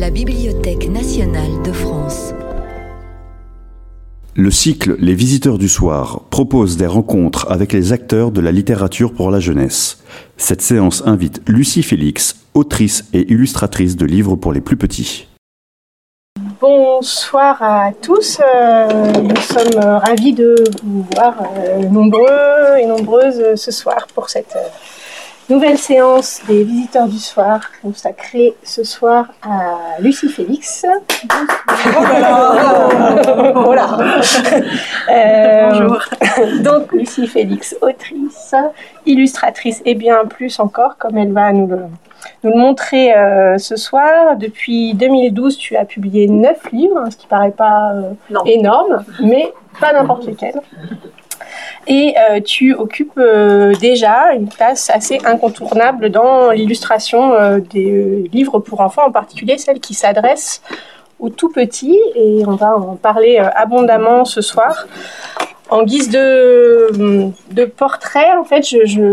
la Bibliothèque nationale de France. Le cycle Les Visiteurs du Soir propose des rencontres avec les acteurs de la littérature pour la jeunesse. Cette séance invite Lucie Félix, autrice et illustratrice de livres pour les plus petits. Bonsoir à tous, nous sommes ravis de vous voir nombreux et nombreuses ce soir pour cette nouvelle séance des Visiteurs du Soir consacrée ce soir à Lucie Félix. Voilà. Bonjour. Donc Lucie Félix, autrice, illustratrice et bien plus encore, comme elle va nous le montrer ce soir. Depuis 2012, tu as publié 9 livres, ce qui paraît pas énorme, mais pas n'importe lesquels. Et tu occupes déjà une place assez incontournable dans l'illustration des livres pour enfants, en particulier celles qui s'adressent aux tout petits. Et on va en parler abondamment ce soir. En guise de portrait, en fait,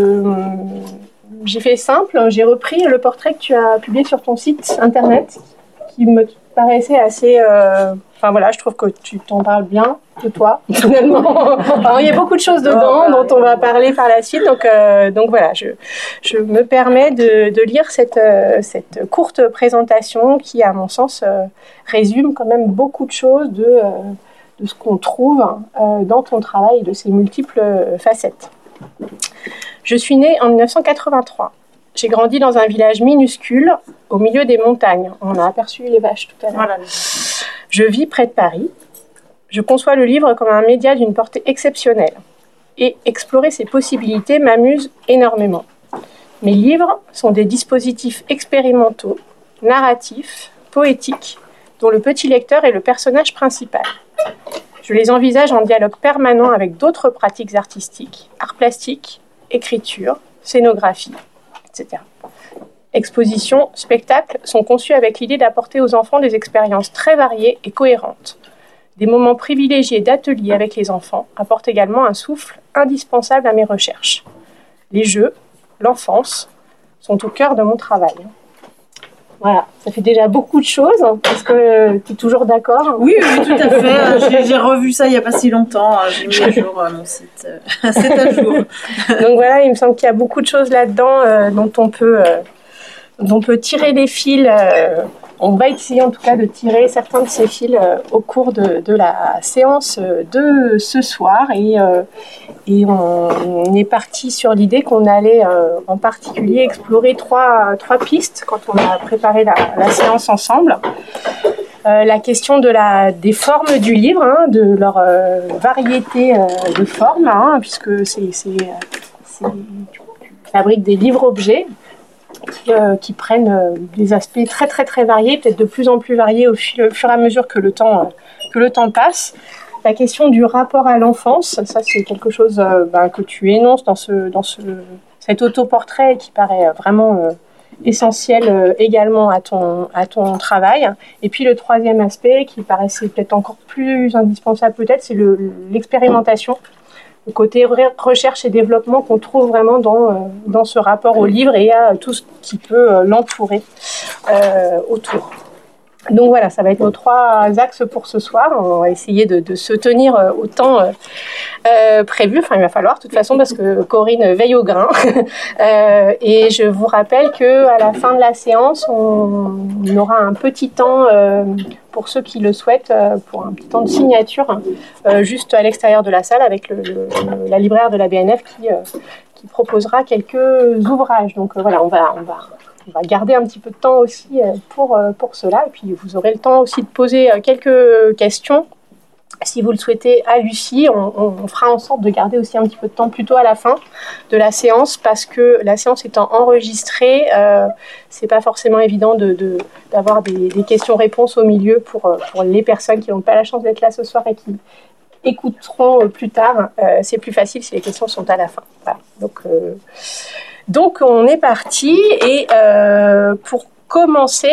j'ai fait simple. J'ai repris le portrait que tu as publié sur ton site internet, qui me paraissait assez... Enfin voilà, je trouve que tu t'en parles bien de toi, finalement. Alors, il y a beaucoup de choses dedans dont on va parler par la suite. Donc voilà, je me permets de lire cette courte présentation qui, à mon sens, résume quand même beaucoup de choses de ce qu'on trouve dans ton travail et de ses multiples facettes. Je suis née en 1983. J'ai grandi dans un village minuscule, au milieu des montagnes. On a aperçu les vaches tout à l'heure. Voilà. Je vis près de Paris. Je conçois le livre comme un média d'une portée exceptionnelle. Et explorer ses possibilités m'amuse énormément. Mes livres sont des dispositifs expérimentaux, narratifs, poétiques, dont le petit lecteur est le personnage principal. Je les envisage en dialogue permanent avec d'autres pratiques artistiques, art plastique, écriture, scénographie, etc. Expositions, spectacles sont conçus avec l'idée d'apporter aux enfants des expériences très variées et cohérentes. Des moments privilégiés d'ateliers avec les enfants apportent également un souffle indispensable à mes recherches. Les jeux, l'enfance, sont au cœur de mon travail. Voilà, ça fait déjà beaucoup de choses. Est-ce que tu es toujours d'accord ? Oui, tout à fait. J'ai revu ça il n'y a pas si longtemps. J'ai mis à jour mon site. C'est à jour. Donc voilà, il me semble qu'il y a beaucoup de choses là-dedans dont on peut tirer les fils. On va essayer en tout cas de tirer certains de ces fils au cours de la séance de ce soir. Et on est parti sur l'idée qu'on allait en particulier explorer trois pistes quand on a préparé la séance ensemble. La question des formes du livre, de leur variété de formes, puisque tu fabriques des livres-objets qui prennent des aspects très très très variés, peut-être de plus en plus variés au fur et à mesure que le temps passe. La question du rapport à l'enfance, ça c'est quelque chose que tu énonces dans cet autoportrait qui paraît vraiment essentiel également à ton travail. Et puis le troisième aspect qui paraissait peut-être encore plus indispensable c'est l'expérimentation. Le côté recherche et développement qu'on trouve vraiment dans ce rapport au livre et à tout ce qui peut l'entourer autour. Donc voilà, ça va être nos 3 axes pour ce soir. On va essayer de se tenir au temps prévu. Enfin, il va falloir de toute façon parce que Corinne veille au grain. Et je vous rappelle qu'à la fin de la séance, on aura un petit temps pour ceux qui le souhaitent, pour un petit temps de signature, juste à l'extérieur de la salle avec la libraire de la BNF qui proposera quelques ouvrages. Donc voilà, on va garder un petit peu de temps aussi pour cela. Et puis vous aurez le temps aussi de poser quelques questions. Si vous le souhaitez à Lucie, on fera en sorte de garder aussi un petit peu de temps plutôt à la fin de la séance parce que la séance étant enregistrée, c'est pas forcément évident d'avoir des questions-réponses au milieu pour les personnes qui n'ont pas la chance d'être là ce soir et qui écouteront plus tard. C'est plus facile si les questions sont à la fin. Voilà. Donc on est parti et pour commencer,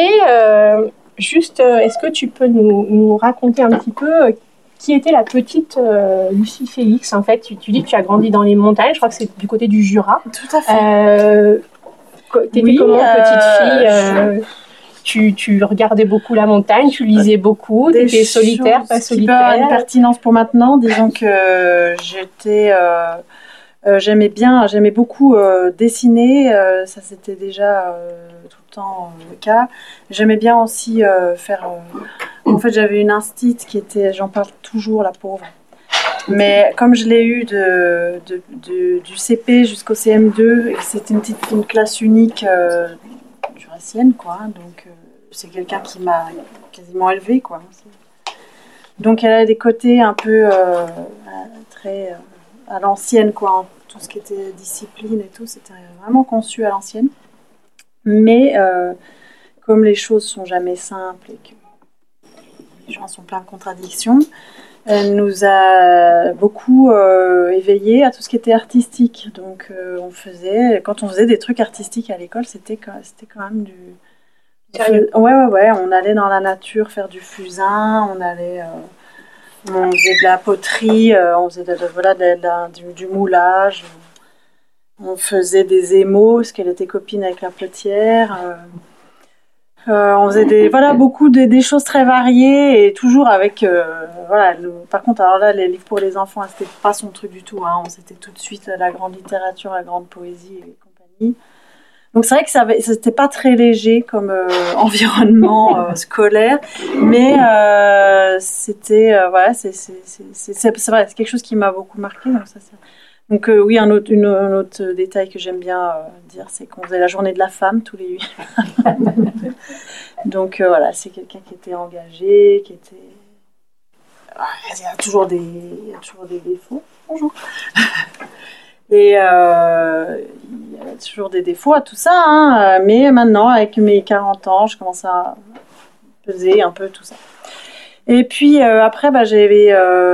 est-ce que tu peux nous raconter un petit peu qui était la petite Lucie Félix. En fait, tu dis que tu as grandi dans les montagnes, je crois que c'est du côté du Jura. Tout à fait. T'étais comment, petite fille tu regardais beaucoup la montagne, tu lisais beaucoup, tu étais solitaire, pas solitaire. Qui peut avoir une pertinence pour maintenant. Disons que j'aimais beaucoup dessiner. Ça, c'était déjà tout le temps le cas. J'aimais bien aussi faire... en fait, j'avais une instite qui était... J'en parle toujours, la pauvre. Mais comme je l'ai eu du CP jusqu'au CM2, et c'était une classe unique jurassienne, quoi. Donc, c'est quelqu'un qui m'a quasiment élevée, quoi. Donc, elle a des côtés un peu très à l'ancienne, quoi. Tout ce qui était discipline et tout, c'était vraiment conçu à l'ancienne. Mais comme les choses sont jamais simples et que les gens sont pleins de contradictions, elle nous a beaucoup éveillés à tout ce qui était artistique. Donc, quand on faisait des trucs artistiques à l'école, c'était quand même du... Sérieux? Ouais. On allait dans la nature faire du fusain, on faisait de la poterie, on faisait du moulage, on faisait des émaux, parce qu'elle était copine avec la potière. On faisait beaucoup des choses très variées et toujours avec par contre, alors là, les livres pour les enfants, c'était pas son truc du tout, hein. C'était tout de suite la grande littérature, la grande poésie et compagnie. Donc c'est vrai que c'était pas très léger comme environnement scolaire, mais c'était c'est vrai, c'est quelque chose qui m'a beaucoup marqué. Donc oui, un autre détail que j'aime bien dire, c'est qu'on faisait la journée de la femme tous les 8. Donc voilà, c'est quelqu'un qui était engagé, qui était... Il y a toujours des défauts. Bonjour. Et il y a toujours des défauts à tout ça, hein. Mais maintenant, avec mes 40 ans, je commence à peser un peu tout ça. Et puis après, j'avais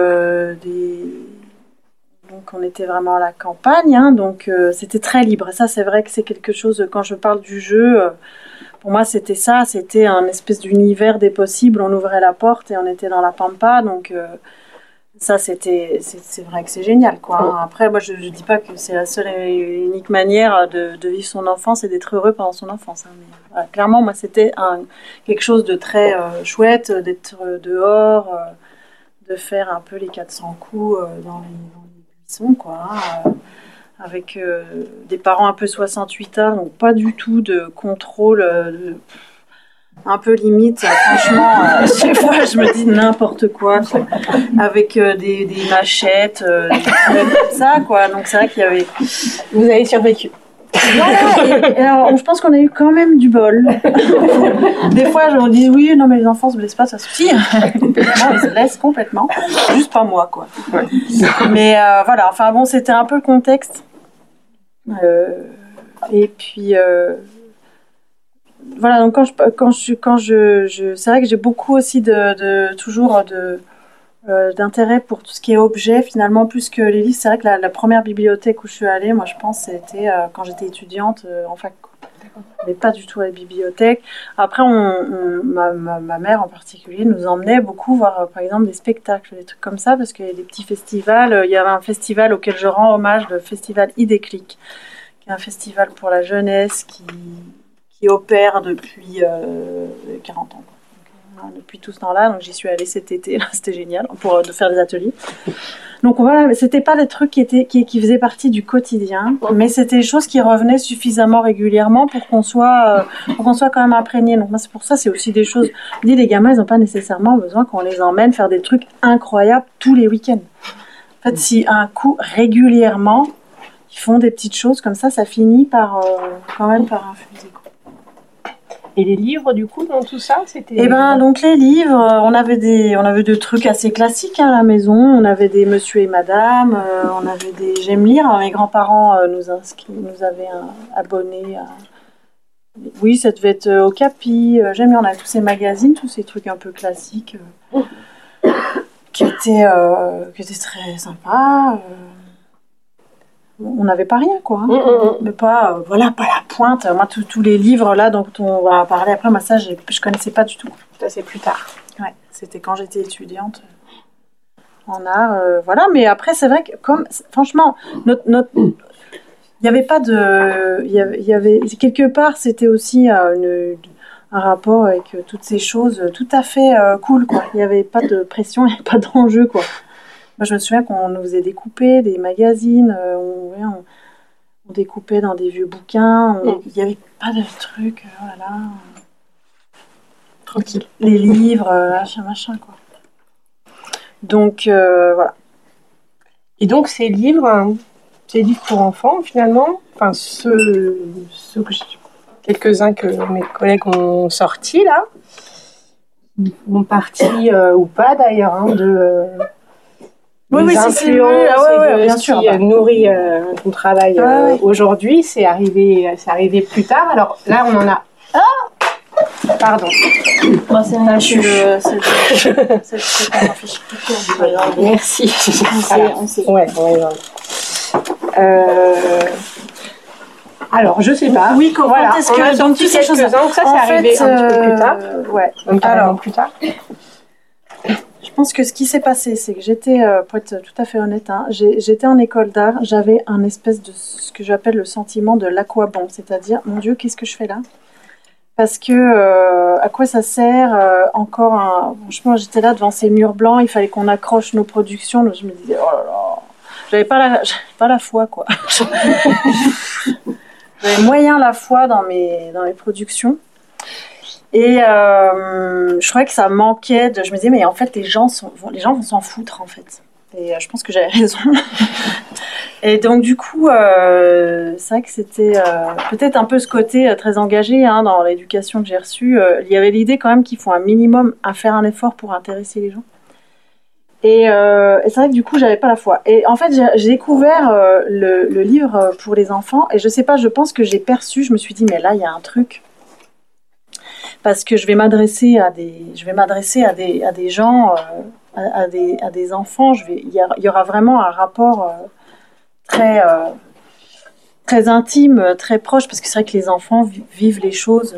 donc on était vraiment à la campagne, hein, donc c'était très libre. Et ça, c'est vrai que c'est quelque chose, quand je parle du jeu, pour moi c'était ça, c'était un espèce d'univers des possibles. On ouvrait la porte et on était dans la pampa, donc ça c'est vrai que c'est génial, quoi, hein. Après, moi je dis pas que c'est la seule et unique manière de vivre son enfance et d'être heureux pendant son enfance, hein, mais voilà, clairement moi c'était quelque chose de très chouette d'être dehors, de faire un peu les 400 coups dans les buissons, quoi, hein, avec des parents un peu 68 ans, donc pas du tout de contrôle, un peu limite, franchement, chaque fois je me dis n'importe quoi, avec des machettes, des trucs comme ça, quoi. Donc c'est vrai qu'il y avait... Vous avez survécu. Voilà, et alors, je pense qu'on a eu quand même du bol. Des fois, on dit oui, non, mais les enfants se blessent pas, ça suffit. Non, ils se blessent complètement. Juste pas moi, quoi. Ouais. Mais voilà, enfin bon, c'était un peu le contexte. Et puis, voilà, donc c'est vrai que j'ai beaucoup aussi toujours d'intérêt pour tout ce qui est objet, finalement, plus que les livres. C'est vrai que la première bibliothèque où je suis allée, moi je pense, c'était quand j'étais étudiante en fac, quoi. Mais pas du tout à la bibliothèque. Après, ma mère en particulier nous emmenait beaucoup voir, par exemple, des spectacles, des trucs comme ça, parce qu'il y a des petits festivals. Il y avait un festival auquel je rends hommage, le festival Idéclic, qui est un festival pour la jeunesse qui opère depuis 40 ans. Depuis tout ce temps-là, donc j'y suis allée cet été, là, c'était génial, pour de faire des ateliers. Donc voilà, c'était pas des trucs qui faisaient partie du quotidien, mais c'était des choses qui revenaient suffisamment régulièrement pour qu'on soit quand même imprégné. Donc moi, c'est pour ça, c'est aussi des choses. Je dis, les gamins, ils n'ont pas nécessairement besoin qu'on les emmène faire des trucs incroyables tous les week-ends. En fait, si un coup régulièrement, ils font des petites choses comme ça finit par quand même par infuser. Et les livres, du coup, dans tout ça, c'était... Eh ben, donc les livres, on avait des trucs assez classiques, hein, à la maison. On avait des Monsieur et Madame, on avait des J'aime lire. Mes grands-parents nous avaient abonnés à... Oui, ça devait être au Capi. J'aime lire, on avait tous ces magazines, tous ces trucs un peu classiques qui étaient très sympas. On n'avait pas rien, quoi, hein. Mais pas la pointe. Moi, tous les livres là dont on va parler après, moi ça je connaissais pas du tout. Ça c'est plus tard. Ouais, c'était quand j'étais étudiante en art, voilà. Mais après c'est vrai que franchement il y avait pas de, il y avait quelque part c'était aussi un rapport avec toutes ces choses tout à fait cool, quoi. Il n'y avait pas de pression, il n'y avait pas d'enjeu, quoi. Moi, je me souviens qu'on nous faisait découper des magazines, on découpait dans des vieux bouquins, il n'y avait pas de trucs, voilà. Tranquille. Les livres, machin, quoi. Donc, voilà. Et donc, ces livres pour enfants, finalement, enfin, quelques-uns que mes collègues ont sortis, là, ils font partie, ou pas d'ailleurs, hein, des influences bien sûr, qui nourrit ton travail aujourd'hui. C'est arrivé plus tard. Alors là, on en a... Pardon. Moi, c'est là, c'est un fichier. Merci. On sait. Ouais. Alors, je sais pas. Oui, comment est-ce que donc toutes ces choses ça c'est arrivé un petit peu plus tard. Donc alors plus tard. Je pense que ce qui s'est passé, c'est que j'étais, pour être tout à fait honnête, j'étais en école d'art, j'avais un espèce de ce que j'appelle le sentiment de l'aquabon, c'est-à-dire, mon Dieu, qu'est-ce que je fais là ? Parce que à quoi ça sert franchement, j'étais là devant ces murs blancs, il fallait qu'on accroche nos productions, donc je me disais, oh là là, j'avais pas la foi, quoi. J'avais moyen la foi dans mes productions. Et je trouvais que ça manquait je me disais, mais en fait, les gens vont s'en foutre, en fait. Et je pense que j'avais raison. Et donc, du coup, c'est vrai que c'était peut-être un peu ce côté très engagé dans l'éducation que j'ai reçue. Il y avait l'idée quand même qu'il faut un minimum à faire un effort pour intéresser les gens. Et c'est vrai que du coup, j'avais pas la foi. Et en fait, j'ai découvert le livre pour les enfants. Et je sais pas, je pense que j'ai perçu, je me suis dit, mais là, il y a un truc. Parce que je vais m'adresser à des gens, à des enfants. Il y aura vraiment un rapport très intime, très proche, parce que c'est vrai que les enfants vivent les choses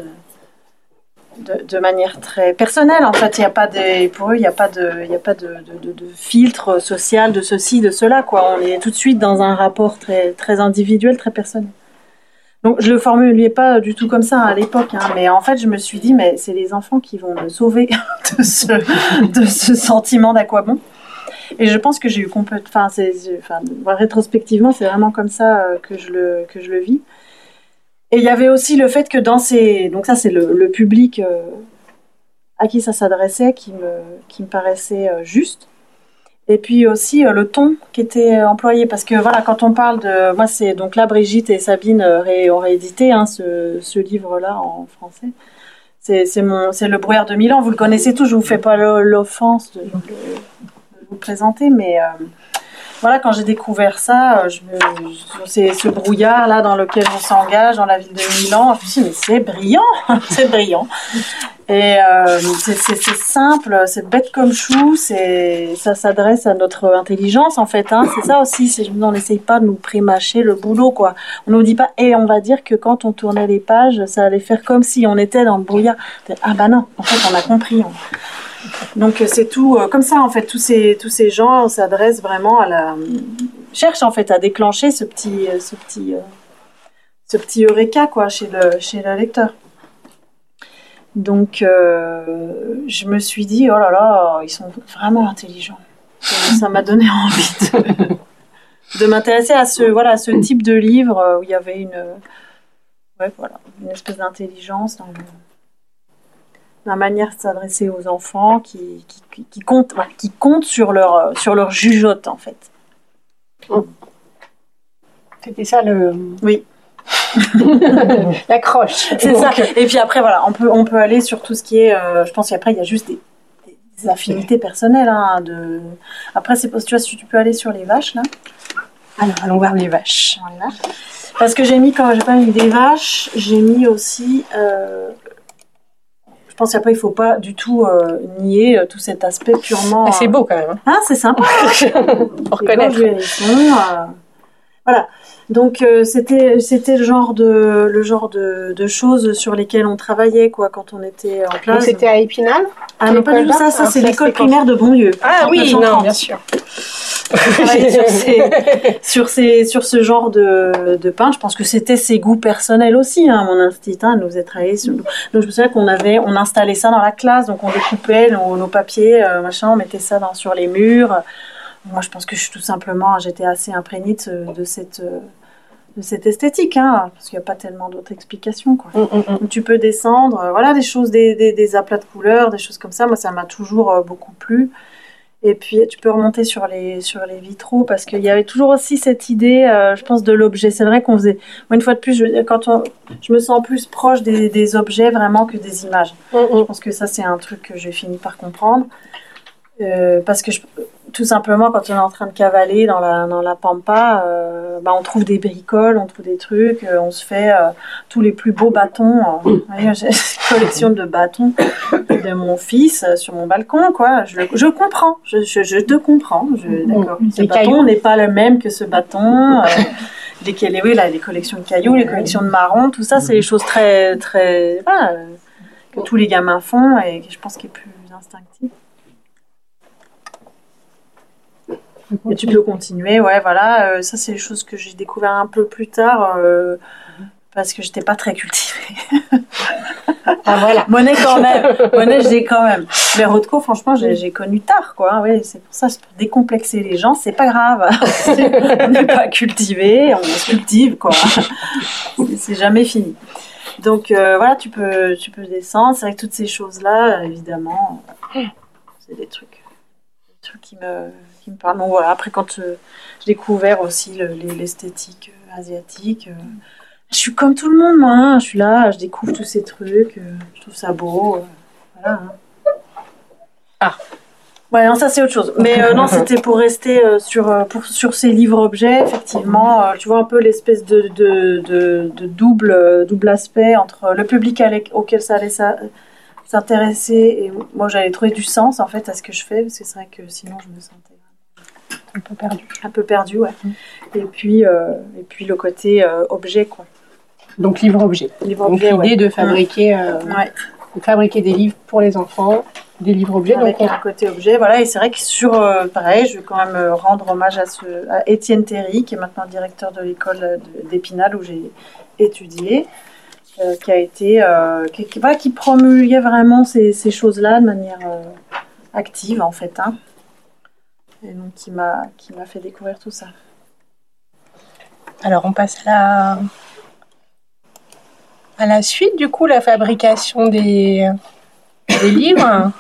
de manière très personnelle. En fait, pour eux, il n'y a pas de filtre social de ceci, de cela, quoi. On est tout de suite dans un rapport très, très individuel, très personnel. Donc, je le formulais pas du tout comme ça à l'époque, mais en fait, je me suis dit, mais c'est les enfants qui vont me sauver de ce sentiment d'aquabon. Et je pense que j'ai eu rétrospectivement, c'est vraiment comme ça que je le vis. Et il y avait aussi le fait que donc ça, c'est le public à qui ça s'adressait, qui me paraissait juste. Et puis aussi le ton qui était employé, parce que voilà, quand on parle de... Moi, c'est donc là, Brigitte et Sabine ont réédité ce livre-là en français. C'est Le Brouillard de Milan, vous le connaissez tous, je vous fais pas l'offense de vous présenter, mais voilà, quand j'ai découvert ça, c'est ce brouillard-là dans lequel on s'engage dans la ville de Milan, je me suis dit, mais c'est brillant, c'est brillant. Et c'est simple, c'est bête comme chou, ça s'adresse à notre intelligence en fait. C'est ça aussi, on n'essaye pas de nous prémâcher le boulot, quoi. On nous dit pas, on va dire que quand on tournait les pages, ça allait faire comme si on était dans le brouillard. Ah bah non, en fait on a compris. Donc c'est tout comme ça en fait. Tous ces gens s'adressent vraiment cherchent en fait à déclencher ce petit eureka, quoi, chez le lecteur. Donc, je me suis dit, oh là là, ils sont vraiment intelligents. Ça m'a donné envie de m'intéresser à ce type de livre où il y avait une espèce d'intelligence dans la manière de s'adresser aux enfants qui compte sur leur jugeote, en fait. C'était ça Oui. L'accroche. C'est ça. Et puis après, voilà, on peut aller sur tout ce qui est... je pense qu'après, il y a juste des affinités personnelles. Après, tu vois, si tu peux aller sur les vaches, là. Alors, allons voir les vaches. Voilà. Parce que quand j'ai pas mis des vaches, j'ai mis aussi... je pense qu'après, il faut pas du tout nier tout cet aspect purement... C'est beau, quand même. C'est sympa. Pour reconnaître. Voilà. Donc c'était le genre de choses sur lesquelles on travaillait quoi quand on était en classe. Donc c'était à Épinal? Ah non, pas du tout ça. Ça c'est l'école primaire de Bonlieu. Ah oui, non, bien sûr. sur ce genre de peintre, je pense que c'était ses goûts personnels aussi. Hein. Mon instituteur nous faisait travailler sur. Donc je me souviens on installait ça dans la classe, donc on découpait nos papiers, on mettait ça sur les murs. Moi, je pense que j'étais assez imprégnée de cette esthétique, hein, parce qu'il n'y a pas tellement d'autres explications, quoi. Donc, tu peux descendre, voilà, des choses, des aplats de couleurs, des choses comme ça. Moi, ça m'a toujours beaucoup plu. Et puis, tu peux remonter sur les vitraux, parce qu'il y avait toujours aussi cette idée, je pense, de l'objet. C'est vrai qu'on faisait, moi, une fois de plus, je me sens plus proche des objets vraiment que des images. Je pense que ça, c'est un truc que j'ai fini par comprendre. Parce que tout simplement, quand on est en train de cavaler dans la pampa, on trouve des bricoles, on trouve des trucs, on se fait tous les plus beaux bâtons. J'ai une collection de bâtons de mon fils sur mon balcon, quoi. Je comprends, je te comprends. D'accord. Ce bâton n'est pas le même que ce bâton. Les collections de cailloux, les collections de marrons, tout ça, c'est des choses très, très, que tous les gamins font et que je pense qu'il est plus instinctif. Et tu peux continuer, ouais, voilà. Ça, c'est des choses que j'ai découvert un peu plus tard parce que j'étais pas très cultivée. Ah voilà. Monet quand même. Monet, j'ai quand même. Mais Rothko, franchement, j'ai connu tard, quoi. Oui, c'est pour ça, c'est pour décomplexer les gens, c'est pas grave. On n'est pas cultivé, on se cultive, quoi. C'est jamais fini. Donc voilà, tu peux descendre. C'est vrai que toutes ces choses-là, évidemment, c'est des trucs qui me parlent. Donc voilà, après quand j'ai découvert aussi l'esthétique asiatique, je suis comme tout le monde, moi. Hein. Je suis là, je découvre tous ces trucs, je trouve ça beau. Voilà. Hein. Ah. Ouais, non, ça c'est autre chose. Mais non, c'était pour rester sur ces livres-objets, effectivement. Tu vois un peu l'espèce de double aspect entre le public auquel ça allait s'intéresser et moi j'allais trouver du sens en fait à ce que je fais parce que c'est vrai que sinon je me sentais un peu perdue, ouais. Et puis le côté objet, quoi. Donc livre-objet. Donc l'idée de fabriquer de fabriquer des livres pour les enfants, des livres-objets. Avec un côté objet, voilà. Et c'est vrai que pareil, je vais quand même rendre hommage à Étienne Théry, qui est maintenant directeur de l'école d'Épinal où j'ai étudié. Qui promulguait vraiment ces choses-là de manière active en fait, hein. Et donc qui m'a fait découvrir tout ça. Alors on passe à la suite, du coup, la fabrication des livres.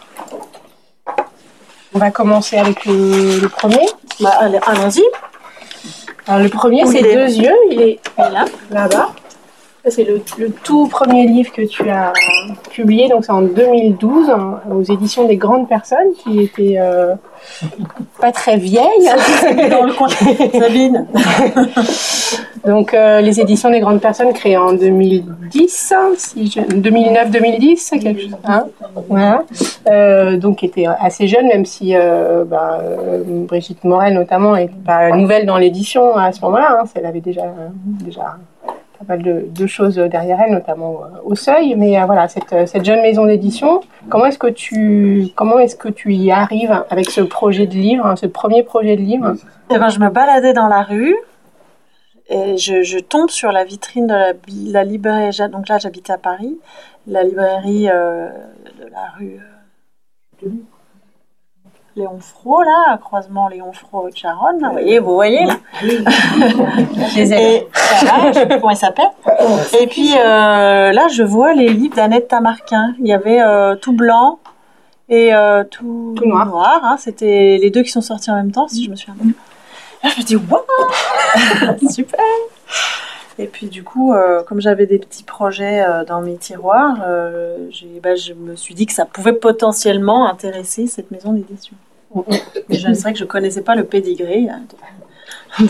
On va commencer avec le premier. Allons-y. Alors le premier, c'est Deux yeux, il est là-bas. C'est le tout premier livre que tu as publié, donc c'est en 2012, aux éditions des Grandes Personnes, qui étaient pas très vieilles. Dans le coin, Sabine. Donc les éditions des Grandes Personnes créées en 2010, 2009-2010, quelque chose. Hein, voilà. Donc qui était assez jeune, même si Brigitte Morel notamment est pas nouvelle dans l'édition à ce moment-là. Hein, elle avait déjà pas mal de choses derrière elle, notamment au Seuil. Mais voilà, cette jeune maison d'édition, comment est-ce que tu y arrives avec ce projet de livre, hein, ce premier projet de livre? Je me baladais dans la rue et je tombe sur la vitrine de la librairie. Donc là, j'habitais à Paris, la librairie de la rue Léon Fro, là, croisement Léon Fro et Charonne, là, vous voyez là. Je les ai. Voilà, je sais plus comment il s'appelle. Et puis là, je vois les livres d'Annette Tamarquin. Il y avait tout blanc et tout noir. Hein. C'était les deux qui sont sortis en même temps, si je me souviens bien. Là, je me dis waouh, super. Et puis du coup, comme j'avais des petits projets dans mes tiroirs, je me suis dit que ça pouvait potentiellement intéresser cette maison d'édition. Mais c'est vrai que je ne connaissais pas le pédigré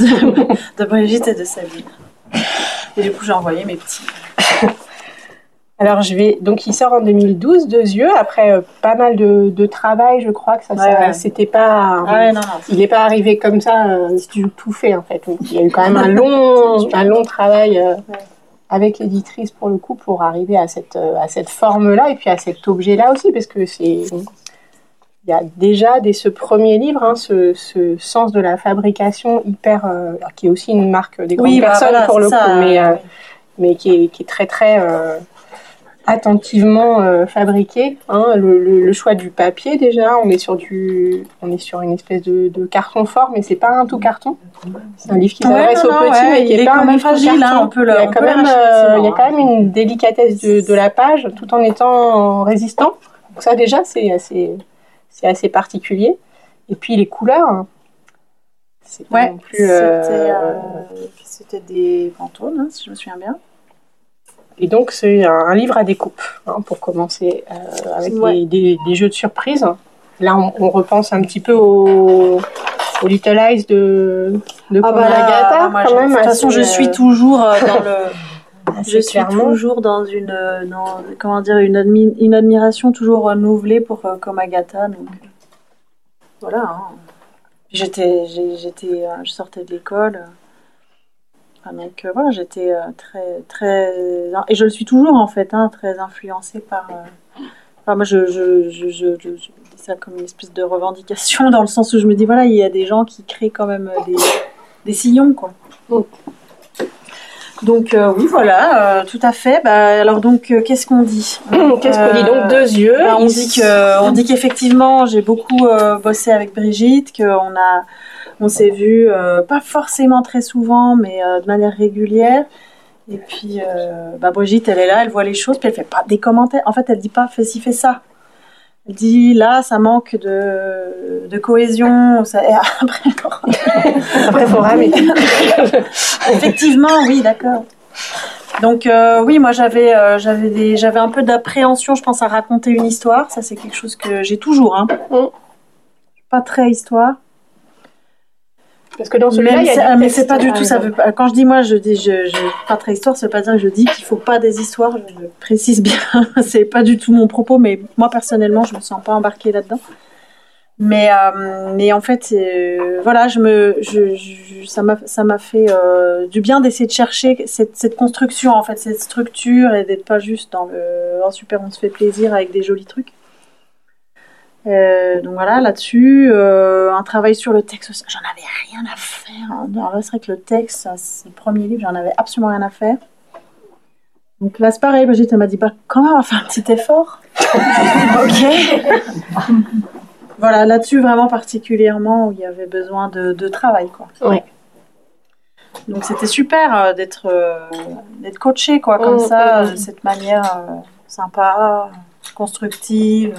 de Brigitte et de Sabine. Et du coup, j'ai envoyé mes petits. Alors donc il sort en 2012, Deux yeux, après pas mal de travail, je crois que c'était pas, il n'est pas arrivé comme ça, tout fait en fait. Donc, il y a eu quand même un long travail avec l'éditrice pour le coup pour arriver à cette forme-là et puis à cet objet-là aussi, parce que il y a déjà dès ce premier livre ce sens de la fabrication hyper, qui est aussi une marque des grandes personnes pour le coup, mais qui est très très attentivement fabriqué, le choix du papier déjà, on est sur une espèce de carton fort, mais c'est pas un tout carton, c'est un livre qui s'adresse aux petits, mais qui est pas quand même fragile, il y a quand même une délicatesse de la page tout en étant résistant, donc ça déjà c'est assez particulier, et puis les couleurs, c'est pas non plus c'était des Pantone, si je me souviens bien. Et donc, c'est un livre à découpe, pour commencer, avec des jeux de surprise. Là, on repense un petit peu au Little Eyes de Agatha. De toute façon, je suis toujours dans le... Je suis toujours dans une admiration toujours renouvelée pour Agatha. Donc, voilà. Je sortais de l'école... Donc voilà, j'étais très très et je le suis toujours en fait, très influencée par. Moi, je dis ça comme une espèce de revendication dans le sens où je me dis voilà, il y a des gens qui créent quand même des sillons quoi. Donc oui voilà, tout à fait. Alors donc qu'est-ce qu'on dit Qu'est-ce qu'on dit donc Deux yeux. On dit qu'effectivement j'ai beaucoup bossé avec Brigitte, on s'est vu pas forcément très souvent, mais de manière régulière. Et puis Brigitte, elle est là, elle voit les choses, puis elle fait pas des commentaires. En fait, elle dit pas fais ci, fais ça. Elle dit là, ça manque de cohésion. Et après, faut ramer. Effectivement, oui, d'accord. Donc oui, moi j'avais un peu d'appréhension, je pense, à raconter une histoire. Ça, c'est quelque chose que j'ai toujours. Pas très histoire. Parce que dans celui-là, mais c'est pas du tout. Ça veut pas, quand je dis moi, je pas très histoire, ça veut pas dire que je dis qu'il faut pas des histoires. Je précise bien, c'est pas du tout mon propos, mais moi personnellement, je me sens pas embarquée là-dedans. Mais en fait, voilà, ça m'a fait du bien d'essayer de chercher cette construction, en fait, cette structure, et d'être pas juste dans le super, on se fait plaisir avec des jolis trucs. Donc voilà, là-dessus, un travail sur le texte aussi. J'en avais rien à faire. Alors là, c'est vrai que le texte, c'est le premier livre, j'en avais absolument rien à faire. Donc là, c'est pareil, Brigitte, elle m'a dit, quand même, on va faire un petit effort. Ok. Voilà, là-dessus, vraiment particulièrement, où il y avait besoin de travail, quoi. Ouais. Donc c'était super d'être coachée, quoi, comme ça, de cette manière sympa, constructive.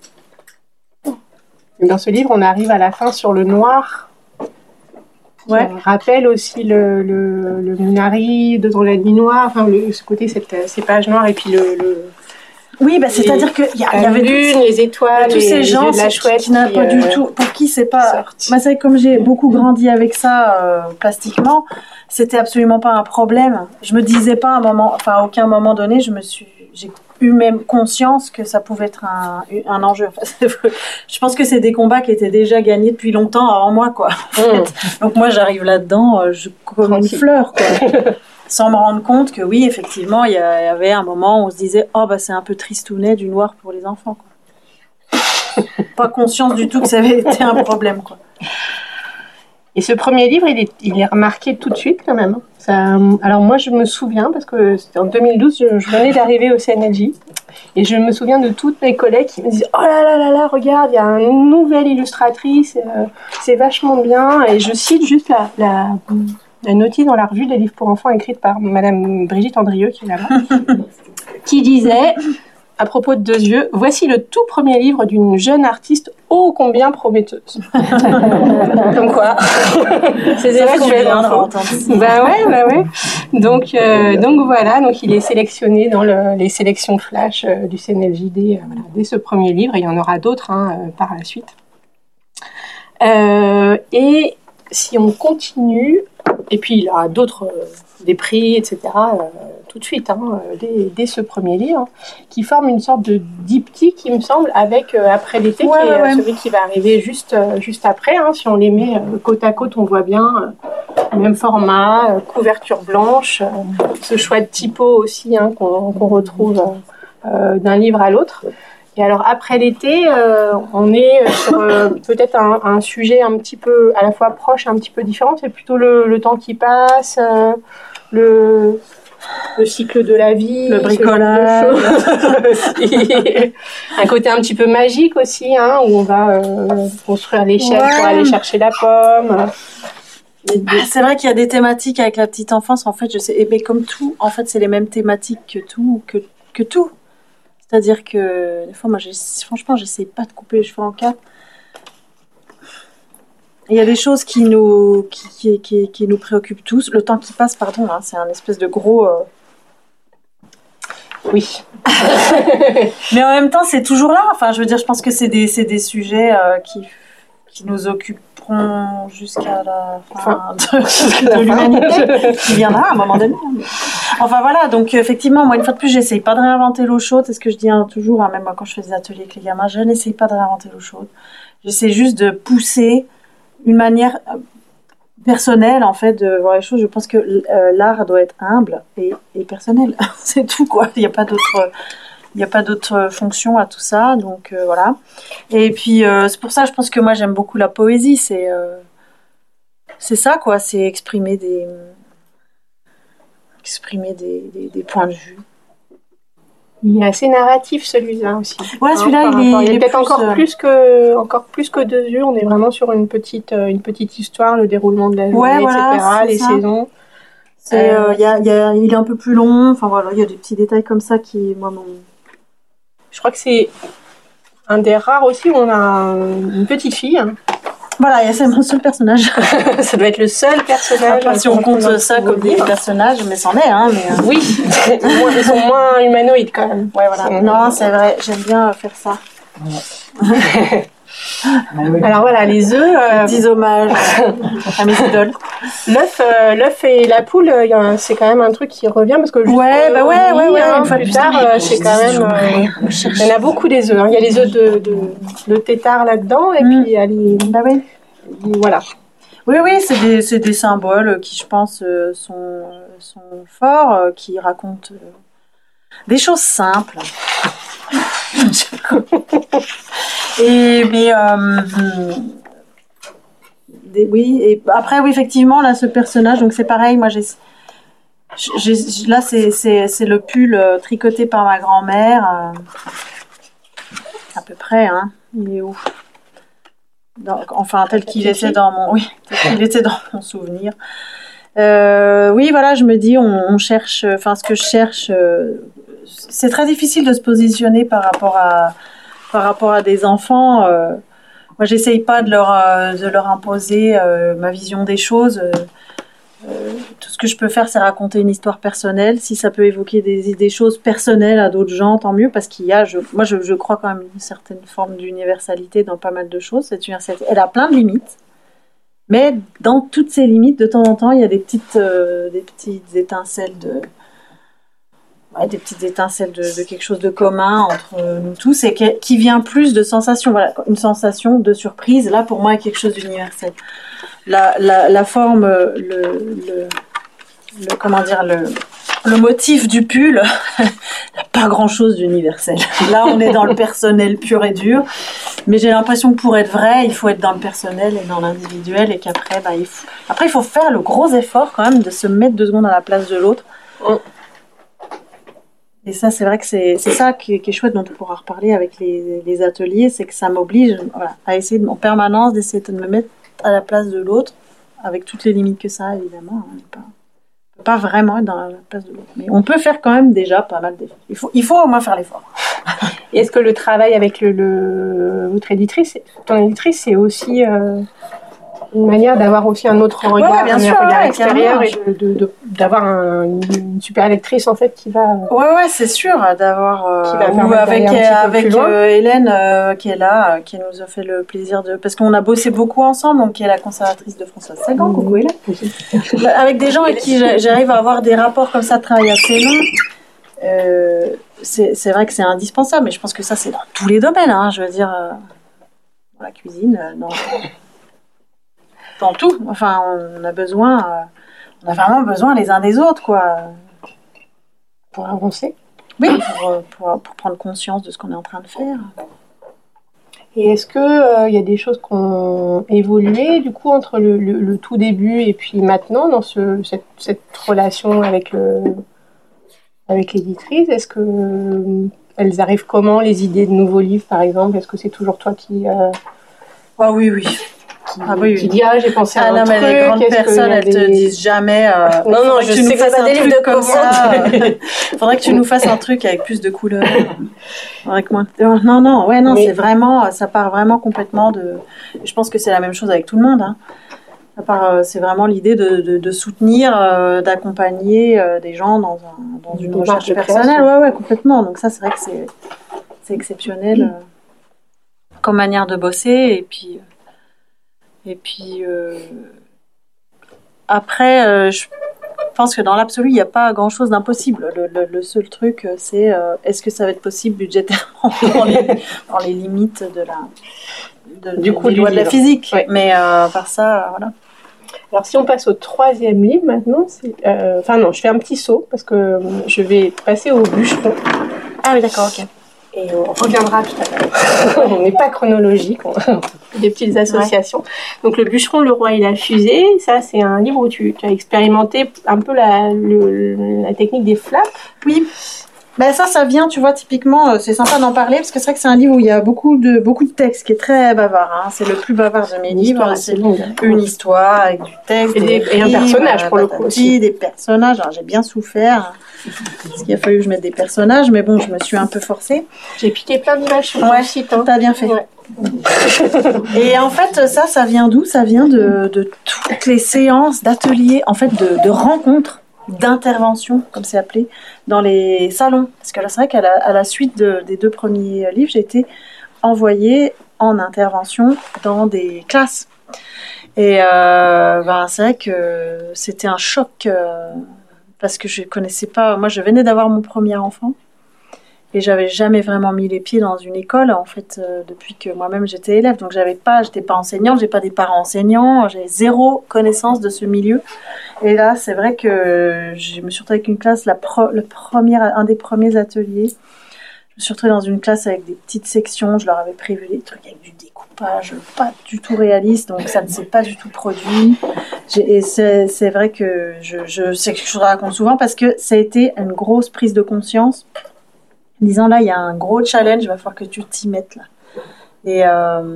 Dans ce livre, on arrive à la fin sur le noir. On rappelle aussi le Minari, dans la nuit noire, enfin ce côté, ces pages noires, et puis oui, c'est-à-dire qu'il y avait les étoiles, tous ces gens de la chouette qui n'a pas du tout, pour qui c'est pas. Moi, c'est comme j'ai beaucoup grandi avec ça plastiquement, c'était absolument pas un problème. Je me disais pas à aucun moment donné, j'ai eu même conscience que ça pouvait être un enjeu. Enfin, je pense que c'est des combats qui étaient déjà gagnés depuis longtemps avant moi, quoi. En fait. Donc moi, j'arrive là-dedans, comme une fleur, quoi. Sans me rendre compte que oui, effectivement, il y avait un moment où on se disait c'est un peu tristounet du noir pour les enfants, quoi. Pas conscience du tout que ça avait été un problème, quoi. Et ce premier livre, il est remarqué tout de suite quand même. Alors moi, je me souviens, parce que c'était en 2012, je venais d'arriver au CNLJ, et je me souviens de toutes mes collègues qui me disaient « Oh là, regarde, il y a une nouvelle illustratrice, c'est vachement bien. » Et je cite juste la notice dans la revue des livres pour enfants écrite par Madame Brigitte Andrieux, qui est là-bas, qui disait, à propos de Deux yeux, « Voici le tout premier livre d'une jeune artiste ô combien prometteuse. » Comme quoi. C'est des vrais enfants. Bah ouais. Donc voilà, donc il est sélectionné dans les sélections flash du CNLJD dès ce premier livre, et il y en aura d'autres par la suite. Et si on continue, Et puis il aura d'autres, des prix, etc. Tout de suite, dès ce premier livre, qui forme une sorte de diptyque, il me semble, avec Après l'été, celui qui va arriver juste après. Si on les met côte à côte, on voit bien même format, couverture blanche, ce choix de typo aussi qu'on retrouve d'un livre à l'autre. Et alors après l'été, on est sur peut-être un sujet un petit peu à la fois proche, un petit peu différent. C'est plutôt le temps qui passe, le cycle de la vie, le bricolage, un côté un petit peu magique aussi, où on va construire l'échelle pour aller chercher la pomme. C'est vrai qu'il y a des thématiques avec la petite enfance. En fait, je sais, mais comme tout, en fait, c'est les mêmes thématiques que tout. C'est-à-dire que des fois, moi, franchement, j'essaie pas de couper les cheveux en quatre. Il y a des choses qui nous préoccupent tous. Le temps qui passe, pardon, c'est un espèce de gros. Oui. Mais en même temps, c'est toujours là. Enfin, je veux dire, je pense que c'est des sujets qui nous occuperont jusqu'à la fin de l'humanité, qui viendra à un moment donné. Enfin voilà, donc effectivement, moi une fois de plus, j'essaye pas de réinventer l'eau chaude, c'est ce que je dis toujours, même moi quand je fais des ateliers avec les gamins, je n'essaye pas de réinventer l'eau chaude. J'essaie juste de pousser une manière personnelle en fait de voir les choses. Je pense que l'art doit être humble et personnel, c'est tout quoi. Il n'y a pas d'autre fonction à tout ça, donc voilà. Et puis c'est pour ça, je pense que moi j'aime beaucoup la poésie. C'est ça quoi, c'est exprimer des points de vue. Il est assez narratif celui-là aussi. Ouais, celui-là il est peut-être encore plus que deux yeux. On est vraiment sur une petite histoire, le déroulement de la journée, etc. Les saisons. Il est un peu plus long. Enfin voilà, il y a des petits détails comme ça qui moi m'ont. Je crois que c'est un des rares aussi où on a une petite fille. Voilà, c'est mon seul personnage. Ça doit être le seul personnage. Enfin, si on compte ça comme des personnages, mais c'en est, mais... Oui, ils sont moins humanoïdes quand même. Ouais, voilà. Non, c'est vrai, j'aime bien faire ça. Alors voilà, les œufs... Petits hommages à mes idoles. L'œuf et la poule, c'est quand même un truc qui revient parce que une fois plus tard, c'est quand même... il y en a beaucoup des œufs. Il y a les œufs de tétard là-dedans et puis il y a les... Voilà. Oui, c'est des symboles qui, je pense, sont forts, qui racontent des choses simples. Et après oui effectivement là ce personnage, donc c'est pareil, moi là c'est le pull tricoté par ma grand-mère à peu près, il est où tel qu'il était dans mon souvenir. Oui voilà, je me dis on cherche, ce que je cherche, c'est très difficile de se positionner par rapport à des enfants. Moi, j'essaye pas de leur imposer ma vision des choses. Tout ce que je peux faire, c'est raconter une histoire personnelle. Si ça peut évoquer des choses personnelles à d'autres gens, tant mieux, parce qu'il y a, je crois quand même une certaine forme d'universalité dans pas mal de choses. Cette universalité, elle a plein de limites. Mais dans toutes ces limites, de temps en temps, il y a des petites étincelles de quelque chose de commun entre nous tous et qui vient plus de sensations. Voilà, une sensation de surprise. Là, pour moi, est quelque chose d'universel. La forme, le motif du pull n'a pas grand-chose d'universel. Là, on est dans le personnel pur et dur. Mais j'ai l'impression que pour être vrai, il faut être dans le personnel et dans l'individuel et qu'après, il faut faire le gros effort quand même de se mettre 2 secondes à la place de l'autre. Et ça, c'est vrai que c'est ça qui est chouette, dont on pourra reparler avec les ateliers, c'est que ça m'oblige à essayer en permanence d'essayer de me mettre à la place de l'autre, avec toutes les limites que ça a, évidemment. On ne peut pas vraiment être dans la place de l'autre. Mais on peut faire quand même déjà pas mal d'efforts. Il faut au moins faire l'effort. Et est-ce que le travail avec votre éditrice, ton éditrice, c'est aussi une manière d'avoir aussi un autre regard, bien un sûr, regard ouais, extérieur carrément. et d'avoir une super lectrice en fait qui va. Ouais, c'est sûr d'avoir. Qui va ou permettre avec d'aller un petit peu plus loin. Hélène qui est là, qui nous a fait le plaisir de, parce qu'on a bossé beaucoup ensemble, donc qui est la conservatrice de Françoise Sagan. Coucou Hélène. Avec des gens avec qui j'arrive à avoir des rapports comme ça de travail assez longs. C'est vrai que c'est indispensable, mais je pense que ça c'est dans tous les domaines. Hein, je veux dire, dans la cuisine, dans tout. Enfin, on a vraiment besoin les uns des autres, quoi. Pour avancer. Oui, pour prendre conscience de ce qu'on est en train de faire. Et est-ce que y a des choses qui ont évolué du coup entre le tout début et puis maintenant dans cette relation avec l'éditrice? Est-ce que elles arrivent comment, les idées de nouveaux livres par exemple? Est-ce que c'est toujours toi qui Ah oui. Qui dit j'ai pensé à un truc? Mais les grandes personnes, elles te disent jamais. Non, je sais que c'est pas des livres de comme ça. Faudrait que tu nous fasses un truc avec plus de couleurs. Avec moins. Non, mais... c'est vraiment, ça part vraiment complètement de. Je pense que c'est la même chose avec tout le monde. Hein. C'est vraiment l'idée de soutenir, d'accompagner des gens dans une recherche personnelle. Ouais, complètement. Donc ça, c'est vrai que c'est exceptionnel comme manière de bosser. Et puis après, je pense que dans l'absolu, il n'y a pas grand-chose d'impossible. Le seul truc, c'est est-ce que ça va être possible budgétairement dans les limites des lois de la physique. Ouais. Mais par ça, voilà. Alors si on passe au 3e livre maintenant, je fais un petit saut parce que je vais passer au bûcheron. Ah oui, d'accord, ok. Et on reviendra tout à l'heure. On n'est pas chronologique, on fait des petites associations. Ouais. Donc le bûcheron, le roi et la fusée, ça c'est un livre où tu as expérimenté un peu la technique des flaps. Oui. Ben ça vient, tu vois, typiquement, c'est sympa d'en parler parce que c'est vrai que c'est un livre où il y a beaucoup de texte qui est très bavard. Hein. C'est le plus bavard de mes livres. C'est une histoire avec du texte et un personnage pour le coup aussi. Des personnages. Alors, j'ai bien souffert parce qu'il a fallu que je mette des personnages, mais bon, je me suis un peu forcée. J'ai piqué plein d'images sur le site. Hein. T'as bien fait. Ouais. Et en fait, ça vient d'où? Ça vient de toutes les séances d'ateliers, en fait, de rencontres, d'intervention, comme c'est appelé, dans les salons. Parce que là, c'est vrai qu'à la suite des 2 premiers livres, j'ai été envoyée en intervention dans des classes. Et c'est vrai que c'était un choc parce que je connaissais pas. Moi, je venais d'avoir mon premier enfant et j'avais jamais vraiment mis les pieds dans une école en fait depuis que moi-même j'étais élève. Donc j'étais pas enseignante, j'ai pas des parents enseignants, j'ai zéro connaissance de ce milieu. Et là, c'est vrai que je me suis retrouvée avec une classe, un des premiers ateliers. Je me suis retrouvée dans une classe avec des petites sections. Je leur avais prévu des trucs avec du découpage, pas du tout réaliste, donc ça ne s'est pas du tout produit. Et c'est vrai que c'est quelque chose que je raconte souvent parce que ça a été une grosse prise de conscience. En disant là, il y a un gros challenge, il va falloir que tu t'y mettes là. Et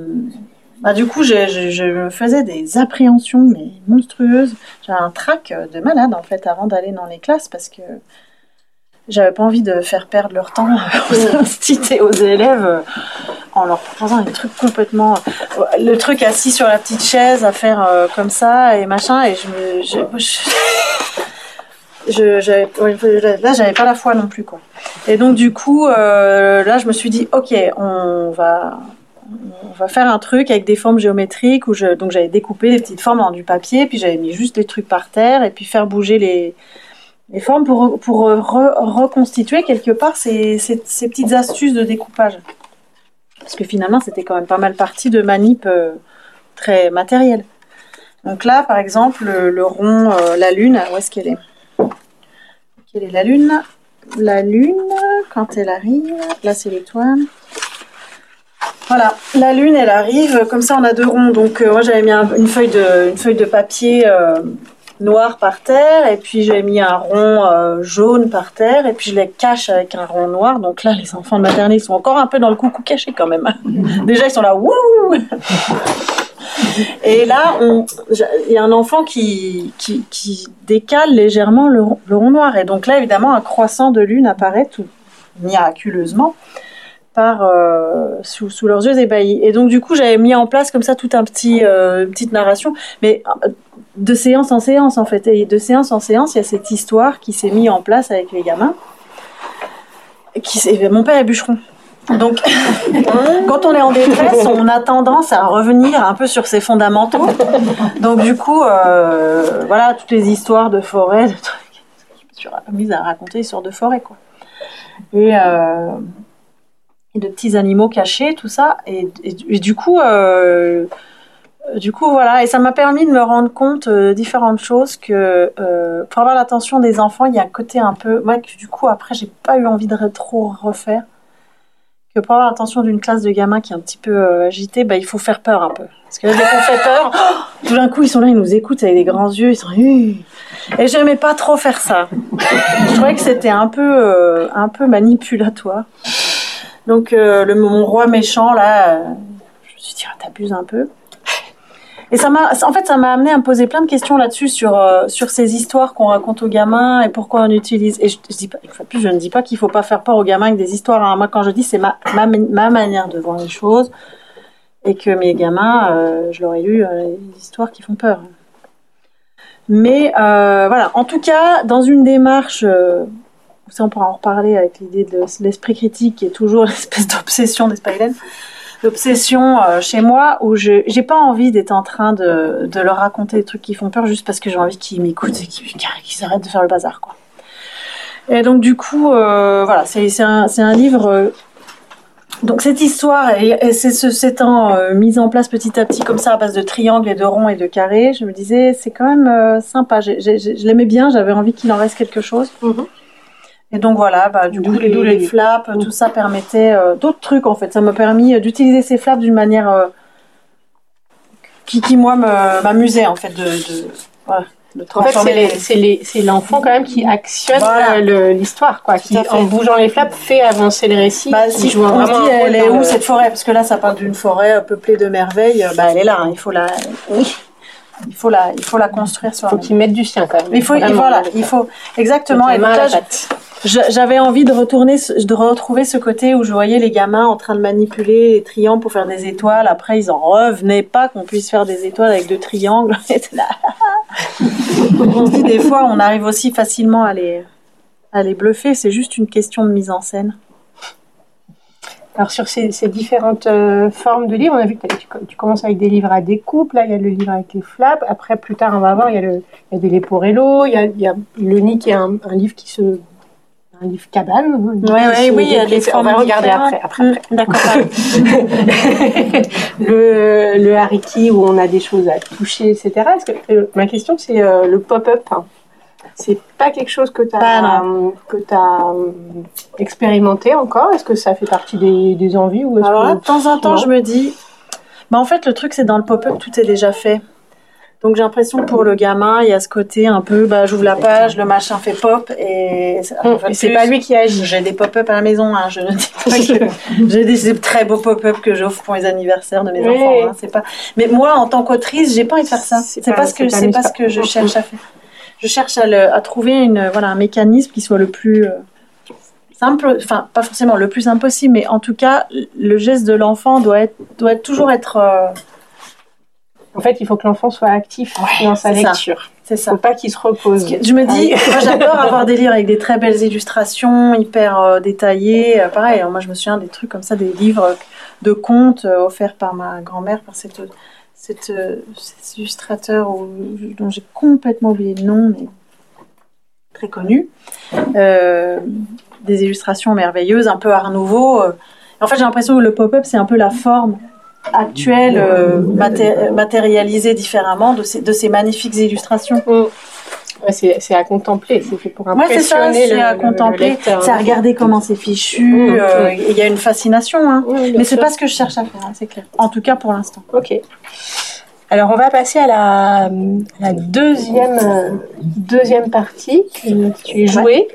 du coup, je me faisais des appréhensions mais monstrueuses. J'avais un trac de malade en fait avant d'aller dans les classes parce que j'avais pas envie de faire perdre leur temps aux instituts et aux élèves en leur proposant des trucs complètement... Le truc assis sur la petite chaise à faire comme ça et machin. Et là, j'avais pas la foi non plus, quoi. Et donc, du coup, là, je me suis dit, ok, on va faire un truc avec des formes géométriques donc j'avais découpé des petites formes dans du papier, puis j'avais mis juste les trucs par terre et puis faire bouger les formes pour reconstituer quelque part ces petites astuces de découpage. Parce que finalement, c'était quand même pas mal parti de manip très matérielle. Donc là, par exemple, le rond, la lune, où est-ce qu'elle est? Quelle est la lune? La lune, quand elle arrive, là c'est l'étoile. Voilà, la lune, elle arrive, comme ça on a 2 ronds. Donc moi j'avais mis une feuille de papier noir par terre, et puis j'avais mis un rond jaune par terre, et puis je les cache avec un rond noir. Donc là, les enfants de maternelle sont encore un peu dans le coucou caché quand même. Déjà ils sont là, wouh. Et là, il y a un enfant qui décale légèrement le rond noir. Et donc là, évidemment, un croissant de lune apparaît tout miraculeusement part sous leurs yeux ébahis. Et donc du coup j'avais mis en place comme ça tout un petite narration, mais de séance en séance en fait. Et de séance en séance, il y a cette histoire qui s'est mise en place avec les gamins. Mon père est bûcheron. Donc, quand on est en détresse, on a tendance à revenir un peu sur ses fondamentaux. Donc, du coup, voilà, toutes les histoires de forêt, de trucs. Je me suis mise à raconter histoires de forêt, quoi. Et de petits animaux cachés, tout ça. Et du coup, voilà. Et ça m'a permis de me rendre compte de différentes choses que, pour avoir l'attention des enfants, il y a un côté un peu, moi, que du coup, après, j'ai pas eu envie de trop refaire. Que pour avoir l'attention d'une classe de gamins qui est un petit peu agitée, il faut faire peur un peu. Parce que là, dès qu'on fait peur, tout d'un coup, ils sont là, ils nous écoutent avec des grands yeux, ils sont et j'aimais pas trop faire ça. Je trouvais que c'était un peu manipulatoire. Donc, mon roi méchant, là, je me suis dit, t'abuses un peu. Et ça m'a amené à me poser plein de questions là-dessus sur ces histoires qu'on raconte aux gamins et pourquoi on utilise. Et je dis pas, une fois de plus, je ne dis pas qu'il faut pas faire peur aux gamins avec des histoires. Hein. Moi, quand je dis, c'est ma manière de voir les choses et que mes gamins, je leur ai lu des histoires qui font peur. Mais voilà. En tout cas, dans une démarche, ça on pourra en reparler avec l'idée de l'esprit critique qui est toujours l'espèce d'obsession d'Espaïlen. L'obsession chez moi où j'ai pas envie d'être en train de leur raconter des trucs qui font peur juste parce que j'ai envie qu'ils m'écoutent et qu'ils arrêtent de faire le bazar, quoi. Et donc du coup voilà, c'est un livre donc cette histoire et s'étant mise en place petit à petit comme ça à base de triangles et de ronds et de carrés, je me disais c'est quand même sympa, je l'aimais bien, j'avais envie qu'il en reste quelque chose. Et donc voilà, du coup les flaps, tout ça permettait d'autres trucs en fait. Ça m'a permis d'utiliser ces flaps d'une manière qui moi m'amusait en fait voilà, de transformer. En fait, c'est l'enfant quand même qui actionne l'histoire, quoi, qui en bougeant les flaps fait avancer le récit. Si je on se dit elle est où cette forêt, parce que là ça parle d'une forêt peuplée de merveilles. Elle est là, hein, il faut la construire sur. Il faut qu'ils mettent du sien quand même. Il faut exactement. Et là, j'avais envie de retrouver ce côté où je voyais les gamins en train de manipuler les triangles pour faire des étoiles. Après, ils en revenaient pas qu'on puisse faire des étoiles avec 2 triangles. On se dit des fois, on arrive aussi facilement à les bluffer. C'est juste une question de mise en scène. Alors sur ces différentes formes de livres, on a vu que tu commences avec des livres à découpe. Là, il y a le livre avec les flaps. Après, plus tard, on va voir, il y a des Leporello. Il y a le Nid qui est un livre un livre cabane. Oui, on va regarder après. D'accord. le hariki où on a des choses à toucher, etc. Est-ce que, ma question, c'est le pop-up. Hein. C'est pas quelque chose que tu as expérimenté encore. Est-ce que ça fait partie des envies ou alors là, de temps en temps, je me dis, en fait, le truc, c'est dans le pop-up, tout est déjà fait. Donc j'ai l'impression que pour le gamin, il y a ce côté un peu, j'ouvre la page, le machin fait pop et c'est pas lui qui agit. J'ai des pop-up à la maison, hein, je ne dis pas que j'ai des très beaux pop-up que j'offre pour les anniversaires de mes enfants. Hein, c'est pas. Mais moi, en tant qu'autrice, j'ai pas envie de faire ça. C'est pas ce que je cherche à faire. Je cherche à trouver un mécanisme qui soit le plus simple, enfin pas forcément le plus simple possible, mais en tout cas le geste de l'enfant doit toujours être. En fait, il faut que l'enfant soit actif dans sa lecture. C'est ça. Faut pas qu'il se repose. Je me dis, moi j'adore avoir des livres avec des très belles illustrations, hyper détaillées. Pareil, moi je me souviens des trucs comme ça, des livres de contes offerts par ma grand-mère, par cet illustrateur dont j'ai complètement oublié le nom, mais très connu. Des illustrations merveilleuses, un peu art nouveau. En fait, j'ai l'impression que le pop-up, c'est un peu la forme actuelle, matérialisée différemment de ces magnifiques illustrations. Ouais, c'est à contempler, c'est fait pour impressionner c'est à contempler, c'est à regarder comment c'est fichu. Il y a une fascination, hein. Mais c'est pas ce que je cherche à faire, hein, c'est clair. En tout cas pour l'instant. Ok. Alors on va passer à la deuxième partie qui est jouée,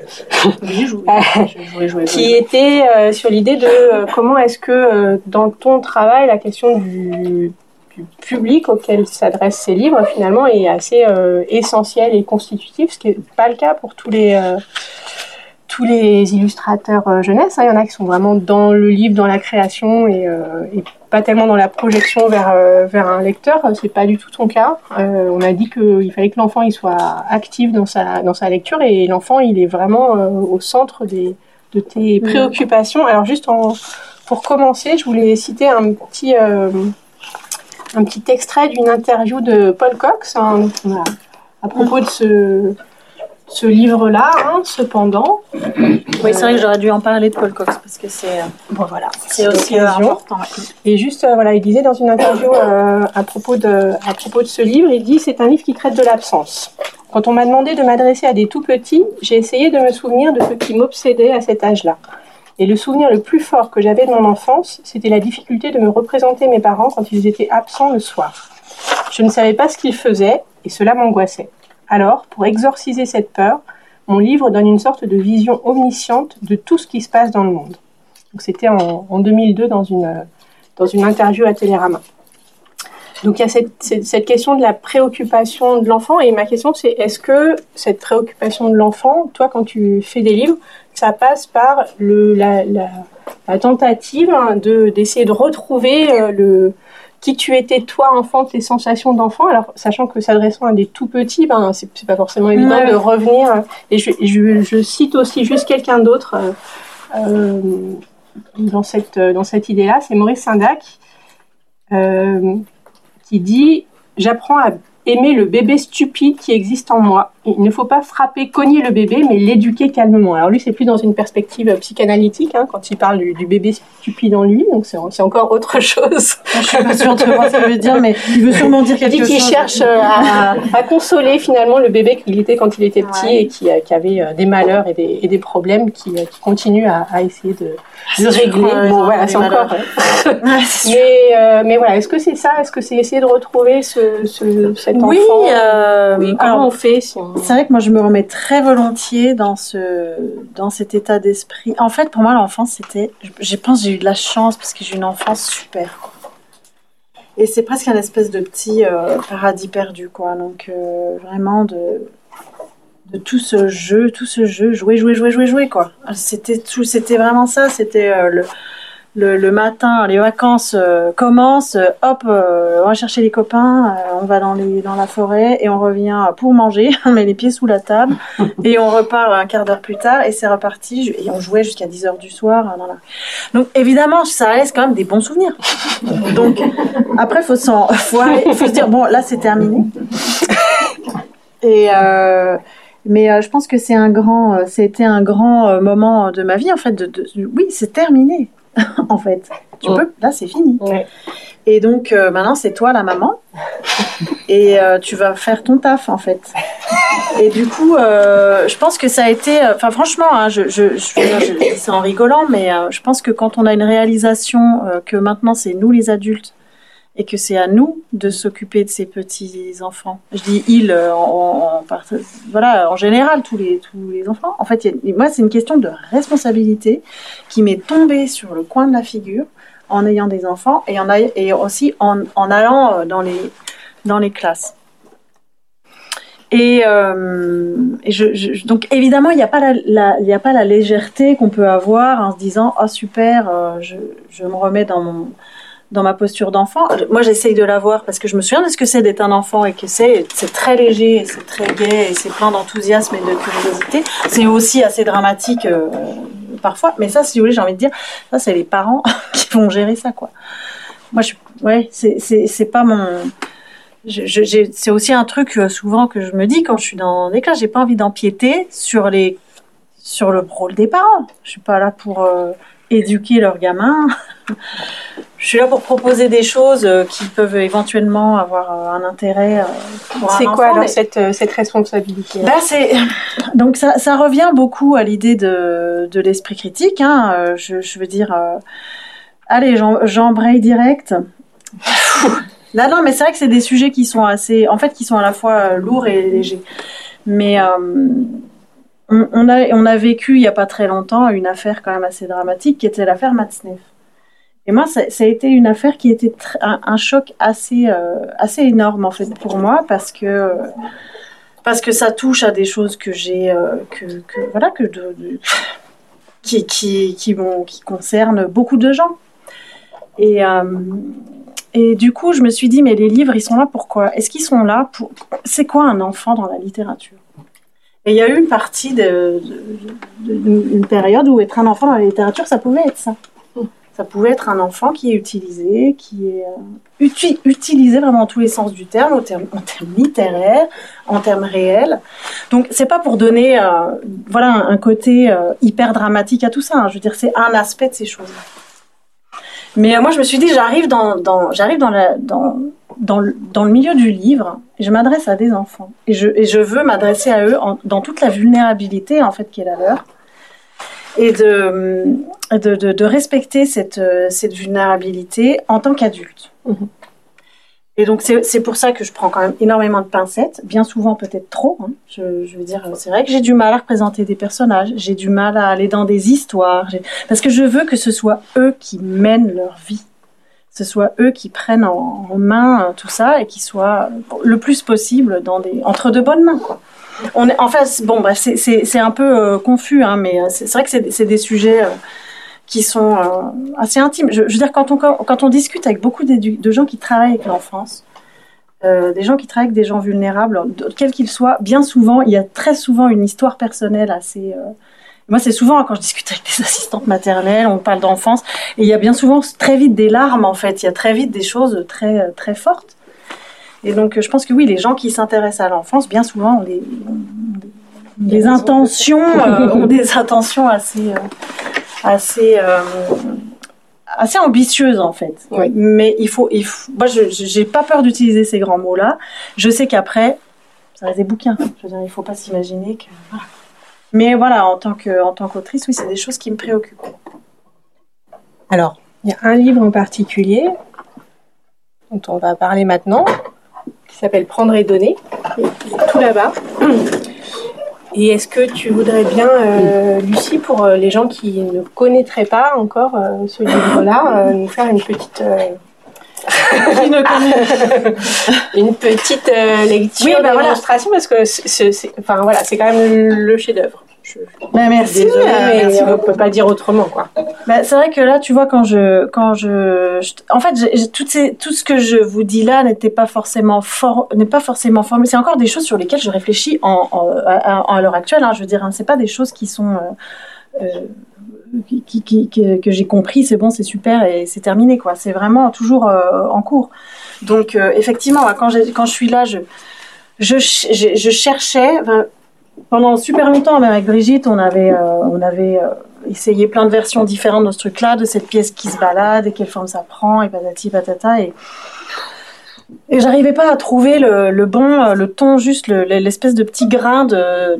qui était sur l'idée de comment est-ce que dans ton travail la question du public auquel s'adressent ces livres finalement est assez essentielle et constitutive, ce qui n'est pas le cas pour tous tous les illustrateurs jeunesse. Il y en a qui sont vraiment dans le livre, dans la création et pas tellement dans la projection vers un lecteur. C'est pas du tout ton cas. On a dit qu'il fallait que l'enfant il soit actif dans sa lecture et l'enfant il est vraiment au centre de tes préoccupations. Alors juste pour commencer, je voulais citer un petit extrait d'une interview de Paul Cox à propos de ce livre-là, cependant. Oui, c'est vrai que j'aurais dû en parler de Paul Cox parce que c'est aussi important. Et juste, il disait dans une interview à propos de ce livre, il dit « C'est un livre qui traite de l'absence. Quand on m'a demandé de m'adresser à des tout-petits, j'ai essayé de me souvenir de ce qui m'obsédait à cet âge-là. Et le souvenir le plus fort que j'avais de mon enfance, c'était la difficulté de me représenter mes parents quand ils étaient absents le soir. Je ne savais pas ce qu'ils faisaient et cela m'angoissait. Alors, pour exorciser cette peur, mon livre donne une sorte de vision omnisciente de tout ce qui se passe dans le monde. » Donc, c'était en 2002 dans une interview à Télérama. Donc, il y a cette question de la préoccupation de l'enfant. Et ma question, c'est est-ce que cette préoccupation de l'enfant, toi, quand tu fais des livres, ça passe par la tentative d'essayer de retrouver qui tu étais toi enfant, tes sensations d'enfant. Alors sachant que s'adressant à des tout petits, c'est pas forcément évident de revenir. Et je cite aussi juste quelqu'un d'autre dans cette idée-là, c'est Maurice Sindac qui dit « J'apprends à aimer le bébé stupide qui existe en moi. Il ne faut pas frapper, cogner le bébé, mais l'éduquer calmement. » Alors lui, c'est plus dans une perspective psychanalytique, quand il parle du bébé stupide en lui, donc c'est encore autre chose. Je suis pas sûre de savoir ce qu'il veut dire, mais il veut sûrement dire quelque chose. Il dit qu'il cherche à consoler finalement le bébé qu'il était quand il était petit et qui avait des malheurs et des problèmes qui continuent à essayer de régler. C'est encore. Mais voilà, est-ce que c'est ça? Est-ce que c'est essayer de retrouver cet enfant? Oui, comment on fait C'est vrai que moi je me remets très volontiers dans cet état d'esprit. En fait, pour moi, l'enfance, je pense que j'ai eu de la chance parce que j'ai eu une enfance super. Et c'est presque un espèce de petit paradis perdu, quoi. Donc vraiment de tout ce jeu, jouer, quoi. C'était vraiment ça. C'était le matin, les vacances commencent, hop, on va chercher les copains, on va dans la forêt et on revient pour manger, on met les pieds sous la table et on repart un quart d'heure plus tard et c'est reparti et on jouait jusqu'à 10h du soir. Donc évidemment, ça laisse quand même des bons souvenirs. Donc après, il faut se dire, bon, là c'est terminé. Mais je pense que c'était un grand moment de ma vie, en fait, oui, c'est terminé. En fait, là c'est fini. Ouais. Et donc maintenant c'est toi la maman et tu vas faire ton taf en fait. Et du coup, je pense que ça a été, franchement, je dis ça en rigolant, mais je pense que quand on a une réalisation que maintenant c'est nous les adultes et que c'est à nous de s'occuper de ces petits enfants. Je dis en général tous les enfants. En fait, moi c'est une question de responsabilité qui m'est tombée sur le coin de la figure en ayant des enfants et aussi en allant dans les classes. Donc évidemment il n'y a pas la légèreté qu'on peut avoir en se disant oh super, je me remets dans ma posture d'enfant. Moi, j'essaye de l'avoir parce que je me souviens de ce que c'est d'être un enfant et que c'est très léger, et c'est très gai, et c'est plein d'enthousiasme et de curiosité. C'est aussi assez dramatique parfois, mais ça, si vous voulez, j'ai envie de dire, ça, c'est les parents qui vont gérer ça, quoi. Moi, c'est pas mon... c'est aussi un truc souvent que je me dis quand je suis dans des classes, j'ai pas envie d'empiéter sur le rôle des parents. Je suis pas là pour éduquer leurs gamins. Je suis là pour proposer des choses qui peuvent éventuellement avoir un intérêt pour un enfant. C'est quoi alors cette responsabilité? Donc ça revient beaucoup à l'idée de l'esprit critique. Je veux dire, allez, j'embraye direct. Non, mais c'est vrai que c'est des sujets qui sont à la fois lourds et légers. Mais on a vécu il y a pas très longtemps une affaire quand même assez dramatique qui était l'affaire Matzneff. Et moi, ça a été une affaire qui était un choc assez énorme en fait pour moi parce que parce que ça touche à des choses que j'ai, qui concernent beaucoup de gens. Et du coup, je me suis dit, mais les livres, ils sont là pourquoi ? Est-ce qu'ils sont là pour... C'est quoi un enfant dans la littérature ? Et il y a eu une partie une période où être un enfant dans la littérature, ça pouvait être ça. Ça pouvait être un enfant qui est utilisé, utilisé vraiment en tous les sens du terme, en termes littéraires, en termes réels. Donc, c'est pas pour donner un côté hyper dramatique à tout ça. Hein. Je veux dire, c'est un aspect de ces choses-là. Mais moi, je me suis dit, j'arrive dans le milieu du livre, et je m'adresse à des enfants. Et je veux m'adresser à eux dans toute la vulnérabilité, en fait, qui est la leur. Et de respecter cette vulnérabilité en tant qu'adulte. Mmh. Et donc, c'est pour ça que je prends quand même énormément de pincettes, bien souvent peut-être trop. Hein. Je veux dire, c'est vrai que j'ai du mal à représenter des personnages, j'ai du mal à aller dans des histoires, parce que je veux que ce soit eux qui mènent leur vie, que ce soit eux qui prennent en main tout ça et qui soient le plus possible entre de bonnes mains, quoi. C'est un peu confus, hein, mais c'est vrai que c'est des sujets qui sont assez intimes. Je veux dire, quand on discute avec beaucoup de gens qui travaillent avec l'enfance, des gens qui travaillent avec des gens vulnérables, quels qu'ils soient, bien souvent, il y a très souvent une histoire personnelle assez... Moi, c'est souvent quand je discute avec des assistantes maternelles, on parle d'enfance, et il y a bien souvent très vite des larmes, en fait. Il y a très vite des choses très, très fortes. Et donc, je pense que oui, les gens qui s'intéressent à l'enfance, bien souvent, ont des intentions assez ambitieuses, en fait. Oui. Mais il faut, moi, j'ai pas peur d'utiliser ces grands mots-là. Je sais qu'après, ça reste des bouquins. Je veux dire, il faut pas s'imaginer que... Voilà. Mais voilà, en tant qu'autrice, oui, c'est des choses qui me préoccupent. Alors, il y a un livre en particulier dont on va parler maintenant, qui s'appelle Prendre et donner, et tout là-bas. Et est-ce que tu voudrais bien, Lucie, pour les gens qui ne connaîtraient pas encore ce livre-là, nous faire une petite... une petite lecture de démonstration, parce que c'est quand même le chef-d'œuvre. Merci. Désolée, mais on ne peut pas dire autrement, quoi. C'est vrai que là, tu vois, en fait, tout ce que je vous dis là n'est pas forcément formé. C'est encore des choses sur lesquelles je réfléchis à l'heure actuelle. Hein, je veux dire, hein, c'est pas des choses qui sont que j'ai compris, c'est bon, c'est super et c'est terminé, quoi. C'est vraiment toujours en cours. Donc, effectivement, quand je suis là, je cherchais. Pendant super longtemps, même avec Brigitte, on avait essayé plein de versions différentes de ce truc-là, de cette pièce qui se balade et quelle forme ça prend, et patati patata. Et j'arrivais pas à trouver le ton, juste l'espèce de petit grain de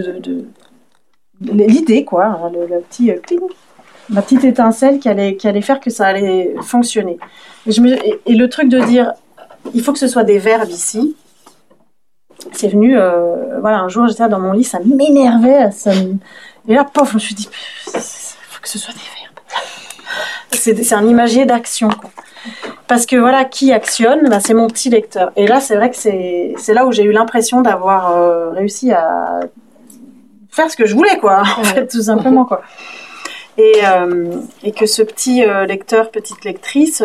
l'idée, quoi, le petit cling, la petite étincelle qui allait faire que ça allait fonctionner. Et le truc de dire, il faut que ce soit des verbes ici. C'est venu, un jour j'étais dans mon lit, ça m'énervait, et là, pof, je me suis dit, il faut que ce soit des verbes. C'est un imagier d'action, quoi. Parce que voilà, qui actionne, c'est mon petit lecteur. Et là, c'est vrai que c'est là où j'ai eu l'impression d'avoir réussi à faire ce que je voulais, quoi, en fait, tout simplement, quoi. Et que ce petit lecteur, petite lectrice...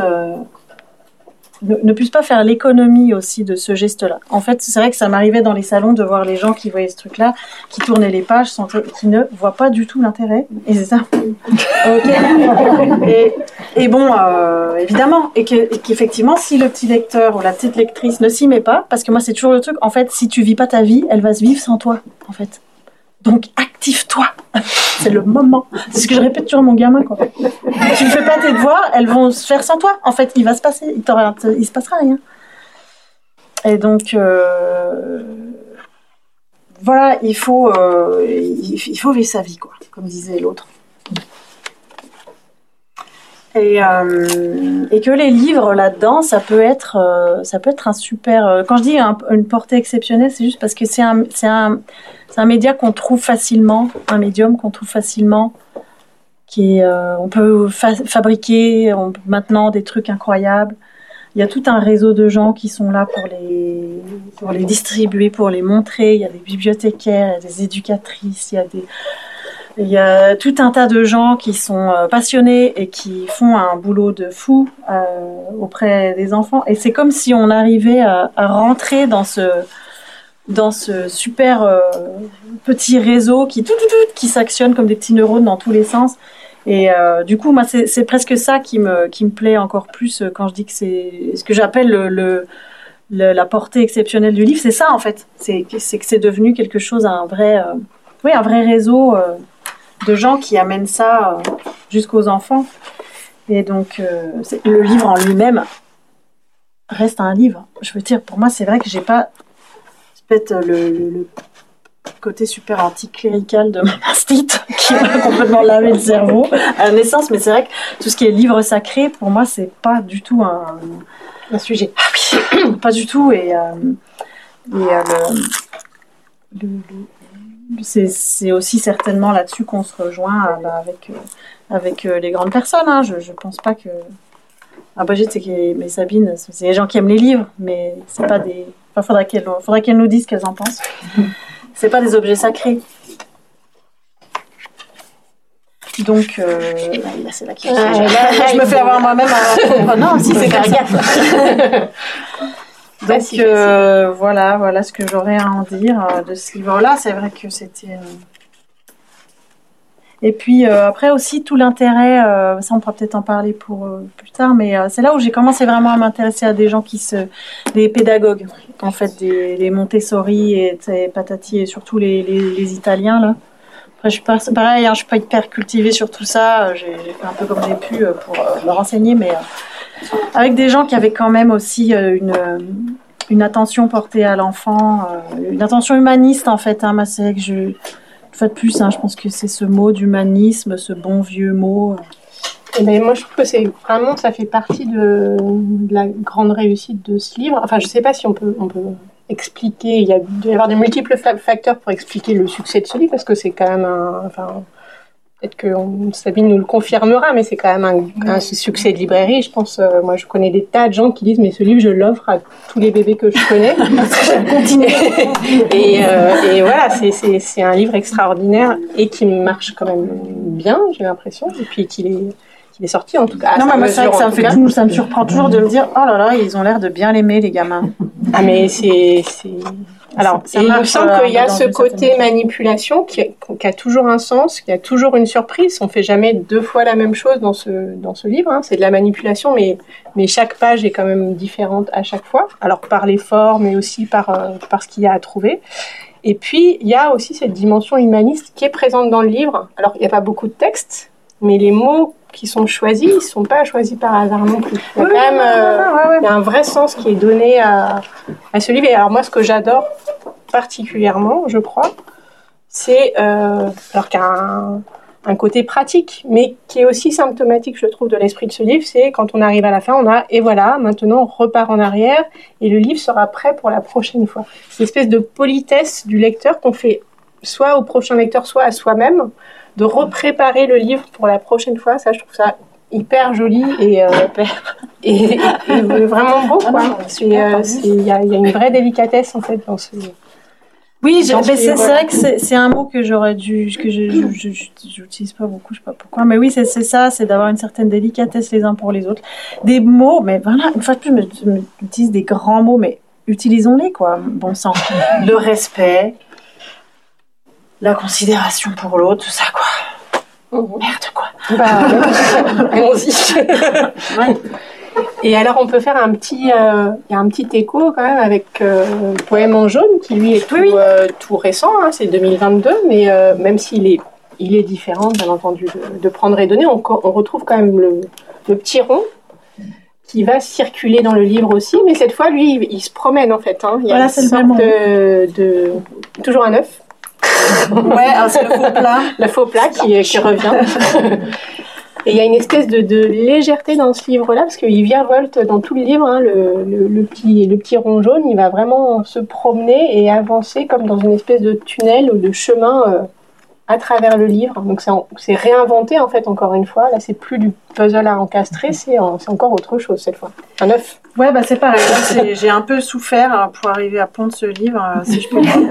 ne puisse pas faire l'économie aussi de ce geste-là. En fait, c'est vrai que ça m'arrivait dans les salons de voir les gens qui voyaient ce truc-là, qui tournaient les pages, qui ne voient pas du tout l'intérêt. Et c'est ça. Okay. Et bon, évidemment, et qu'effectivement, si le petit lecteur ou la petite lectrice ne s'y met pas, parce que moi, c'est toujours le truc, en fait, si tu vis pas ta vie, elle va se vivre sans toi, en fait. Donc, active-toi. C'est le moment. C'est ce que je répète toujours à mon gamin, quoi. Tu ne fais pas tes devoirs, elles vont se faire sans toi. En fait, il va se passer, il se passera rien. Et donc, voilà, il faut vivre sa vie, quoi, comme disait l'autre. Et que les livres là-dedans, ça peut être un super. Quand je dis une portée exceptionnelle, c'est juste parce que c'est un média qu'on trouve facilement, un médium qu'on trouve facilement, on peut fabriquer maintenant des trucs incroyables. il y a tout un réseau de gens qui sont là pour les distribuer, pour les montrer. Il y a des bibliothécaires, il y a des éducatrices, il y a tout un tas de gens qui sont passionnés et qui font un boulot de fou auprès des enfants. Et c'est comme si on arrivait à rentrer dans ce super petit réseau qui s'actionne comme des petits neurones dans tous les sens. Et du coup, moi, c'est presque ça qui me plaît encore plus quand je dis que c'est ce que j'appelle la portée exceptionnelle du livre. C'est ça, en fait. C'est que c'est devenu quelque chose, un vrai réseau de gens qui amènent ça jusqu'aux enfants. Et donc, le livre en lui-même reste un livre. Je veux dire, pour moi, c'est vrai que j'ai pas peut-être le côté super anticlérical de mon mastite qui m'a complètement lavé le cerveau à la naissance, mais c'est vrai que tout ce qui est livre sacré, pour moi, c'est pas du tout un sujet. Ah oui, pas du tout. C'est aussi certainement là-dessus qu'on se rejoint avec les grandes personnes. Hein. Je pense pas que... Brigitte, mais Sabine, c'est les gens qui aiment les livres, mais c'est pas des... Enfin, faudrait qu'elles nous disent ce qu'elles en pensent. C'est pas des objets sacrés. Donc, là, c'est là qui... je me fais avoir moi-même un... non, si, c'est comme ça. Donc, voilà ce que j'aurais à en dire de ce livre-là. C'est vrai que c'était... Et puis après aussi tout l'intérêt, ça on pourra peut-être en parler pour plus tard, mais c'est là où j'ai commencé vraiment à m'intéresser à des gens des pédagogues, en fait, des Montessori et Patati et surtout les Italiens là. Après je suis pas pareil, hein, je suis pas hyper cultivée sur tout ça, j'ai fait un peu comme j'ai pu pour me renseigner, mais avec des gens qui avaient quand même aussi une attention portée à l'enfant, une attention humaniste en fait. Hein, c'est vrai que une fois de plus, hein, je pense que c'est ce mot d'humanisme, ce bon vieux mot. Mais moi, je trouve que ça fait partie de la grande réussite de ce livre. Enfin, je ne sais pas si on peut expliquer. Il doit y avoir de multiples facteurs pour expliquer le succès de ce livre, parce que c'est quand même peut-être que Sabine nous le confirmera, mais c'est quand même un succès de librairie. Je pense, moi, je connais des tas de gens qui disent, mais ce livre, je l'offre à tous les bébés que je connais. et voilà, c'est un livre extraordinaire et qui marche quand même bien, j'ai l'impression, et puis qu'il est sorti en tout cas. Non, mais moi, c'est vrai que ça me surprend toujours de me dire, oh là là, ils ont l'air de bien l'aimer, les gamins. Ah, mais alors, il me semble qu'il y a ce côté manipulation qui a toujours un sens, qui a toujours une surprise. On ne fait jamais deux fois la même chose dans ce livre. Hein. C'est de la manipulation, mais chaque page est quand même différente à chaque fois. Alors, par les formes, mais aussi par ce qu'il y a à trouver. Et puis, il y a aussi cette dimension humaniste qui est présente dans le livre. Alors, il n'y a pas beaucoup de texte, mais les mots qui sont choisis, ils ne sont pas choisis par hasard non plus. Il y a quand même il y a un vrai sens qui est donné à ce livre. Et alors moi, ce que j'adore particulièrement, je crois, c'est alors qu'il y a un côté pratique, mais qui est aussi symptomatique, je trouve, de l'esprit de ce livre, c'est quand on arrive à la fin, et voilà, maintenant on repart en arrière, et le livre sera prêt pour la prochaine fois. C'est une espèce de politesse du lecteur qu'on fait soit au prochain lecteur, soit à soi-même, de repréparer le livre pour la prochaine fois. Ça, je trouve ça hyper joli et vraiment beau, quoi. Il y a une vraie délicatesse, en fait, dans ce livre. Oui, c'est vrai que c'est un mot que j'utilise pas beaucoup, je sais pas pourquoi, mais oui, c'est ça, c'est d'avoir une certaine délicatesse les uns pour les autres. Des mots, mais voilà, une fois de plus, je utilise des grands mots, mais utilisons-les, quoi, bon sang. Le respect, la considération pour l'autre, tout ça, quoi. Merde, quoi. Allons-y. Ouais. Et alors, on peut faire il y a un petit écho quand même avec Poème en jaune, qui lui est tout récent, hein, c'est 2022, mais même s'il est différent, bien entendu, de Prendre et Donner, on retrouve quand même le petit rond qui va circuler dans le livre aussi, mais cette fois, lui, il se promène en fait. Hein. Il y a une sorte de toujours un œuf. Ouais, alors c'est le faux plat. Le faux plat qui revient. Et il y a une espèce de légèreté dans ce livre-là, parce qu'il virevolte dans tout le livre, hein, le petit rond jaune, il va vraiment se promener et avancer comme dans une espèce de tunnel ou de chemin à travers le livre. Donc c'est réinventé en fait encore une fois. Là c'est plus du puzzle à encastrer, c'est encore autre chose cette fois. Un œuf. Ouais, bah c'est pareil. J'ai un peu souffert pour arriver à pondre ce livre, si je peux dire.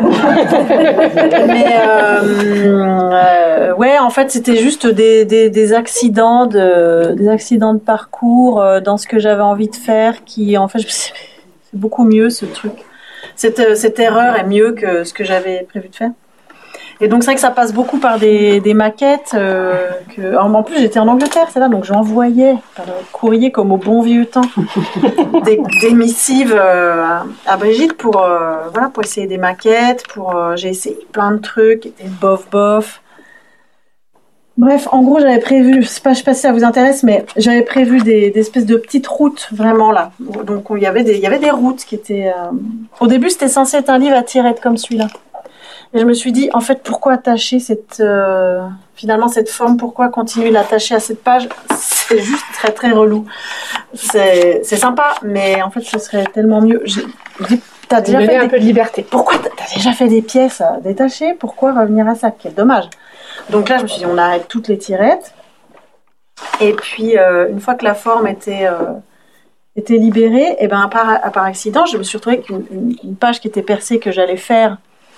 Mais ouais, en fait, c'était juste des accidents de parcours dans ce que j'avais envie de faire, qui en fait, c'est beaucoup mieux ce truc. Cette erreur est mieux que ce que j'avais prévu de faire. Et donc c'est vrai que ça passe beaucoup par des maquettes. En plus j'étais en Angleterre, c'est là, donc j'envoyais par courrier comme au bon vieux temps des missives à Brigitte pour essayer des maquettes. J'ai essayé plein de trucs, des bof. Bref, en gros j'avais prévu, je sais pas si ça vous intéresse, mais j'avais prévu des espèces de petites routes vraiment là. Donc il y avait des routes qui étaient. Au début c'était censé être un livre à tirettes comme celui-là. Et je me suis dit, en fait, pourquoi attacher finalement cette forme, pourquoi continuer de l'attacher à cette page? C'est juste très très relou. C'est sympa, mais en fait, ce serait tellement mieux. T'as déjà fait un peu de liberté. Pourquoi t'as déjà fait des pièces détachées? Pourquoi revenir à ça? Quel dommage. Donc là, je me suis dit, on arrête toutes les tirettes. Et puis, une fois que la forme était libérée, et ben par accident, je me suis retrouvée avec une page qui était percée que j'allais faire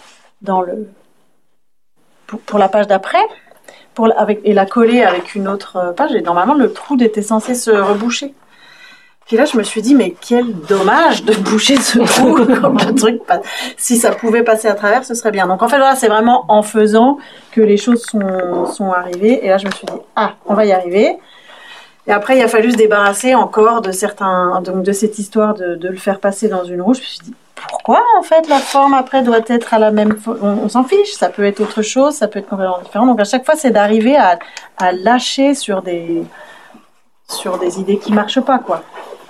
pour la page d'après, et la coller avec une autre page, et normalement le trou était censé se reboucher. Puis là je me suis dit mais quel dommage de boucher ce trou comme le truc, si ça pouvait passer à travers ce serait bien. Donc en fait voilà, c'est vraiment en faisant que les choses sont arrivées, et là je me suis dit on va y arriver. Et après il a fallu se débarrasser encore de cette histoire de le faire passer dans une roue. Je me suis dit pourquoi en fait la forme après doit être à la même on s'en fiche, ça peut être autre chose, ça peut être complètement différent. Donc à chaque fois c'est d'arriver à lâcher sur des idées qui marchent pas quoi.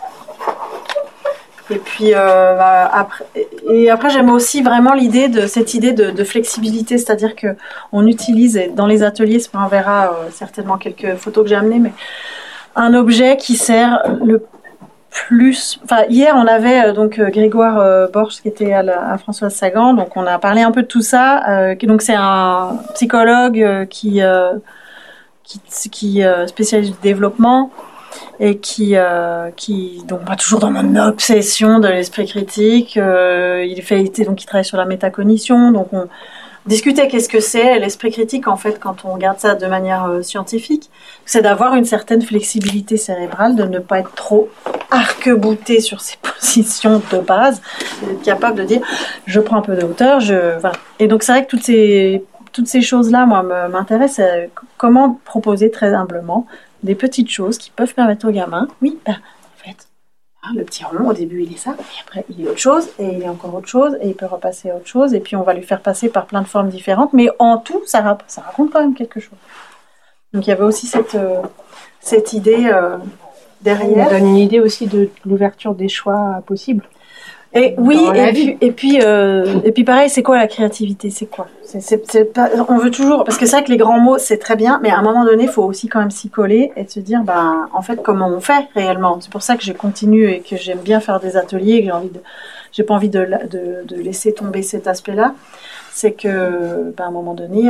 Et puis après j'aime aussi vraiment cette idée de flexibilité, c'est-à-dire que on utilise dans les ateliers, on verra certainement quelques photos que j'ai amenées, mais un objet qui sert le plus. Enfin, hier, on avait Grégoire Borch qui était à Françoise Sagan, donc on a parlé un peu de tout ça. Donc c'est un psychologue qui spécialise du développement et qui donc pas toujours dans mon obsession de l'esprit critique. Il travaille sur la métacognition, donc on discuter qu'est-ce que c'est l'esprit critique en fait quand on regarde ça de manière scientifique, c'est d'avoir une certaine flexibilité cérébrale, de ne pas être trop arc-bouté sur ses positions de base, d'être capable de dire je prends un peu de hauteur, voilà. Et donc c'est vrai que toutes ces choses-là moi m'intéressent. Comment proposer très humblement des petites choses qui peuvent permettre aux gamins, en fait le petit rond, au début, il est ça, et après, il est autre chose, et il est encore autre chose, et il peut repasser à autre chose, et puis on va lui faire passer par plein de formes différentes, mais en tout, ça raconte quand même quelque chose. Donc il y avait aussi cette idée derrière. Ça donne une idée aussi de l'ouverture des choix possibles. Et oui, et puis pareil, c'est quoi la créativité? C'est quoi? C'est pas, on veut toujours, parce que c'est vrai que les grands mots c'est très bien, mais à un moment donné, il faut aussi quand même s'y coller et se dire, en fait, comment on fait réellement? C'est pour ça que je continue et que j'aime bien faire des ateliers, et que j'ai pas envie de laisser tomber cet aspect-là. C'est que, à un moment donné,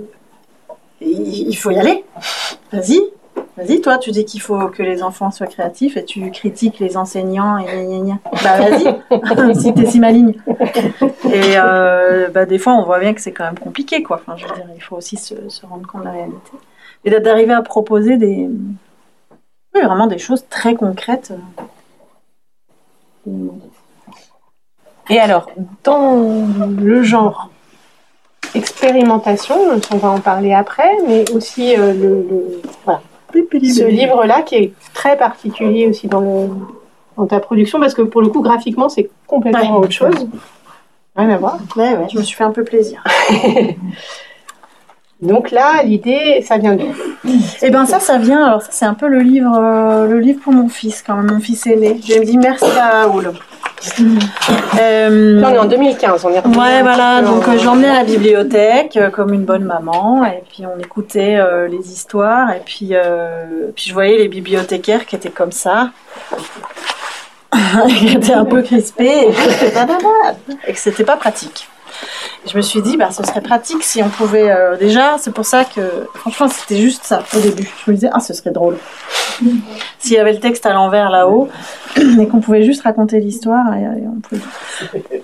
il faut y aller. Vas-y, toi, tu dis qu'il faut que les enfants soient créatifs et tu critiques les enseignants et gna gna gna. Vas-y, si t'es si maligne. Et des fois, on voit bien que c'est quand même compliqué, quoi. Enfin, je veux dire, il faut aussi se rendre compte de la réalité. Et d'arriver à proposer vraiment des choses très concrètes. Et alors, dans le genre expérimentation, on va en parler après, mais aussi voilà. Ce livre-là qui est très particulier aussi dans ta production, parce que pour le coup graphiquement c'est complètement autre chose, rien à voir. Ouais, je me suis fait un peu plaisir. Donc là l'idée ça vient d'où? Eh ben ça vient, alors ça c'est un peu le livre pour mon fils quand même, mon fils aîné. Je me dis merci à Oul. Là, on est en 2015, on est revenu. Ouais, voilà, donc je l'emmenais à la bibliothèque comme une bonne maman, et puis on écoutait les histoires, et puis je voyais les bibliothécaires qui étaient comme ça, qui étaient un peu crispés, et que c'était pas pratique. Et je me suis dit, ce serait pratique si on pouvait déjà. C'est pour ça que, franchement, c'était juste ça au début. Je me disais, ce serait drôle. S'il y avait le texte à l'envers là-haut, et qu'on pouvait juste raconter l'histoire, et on pouvait...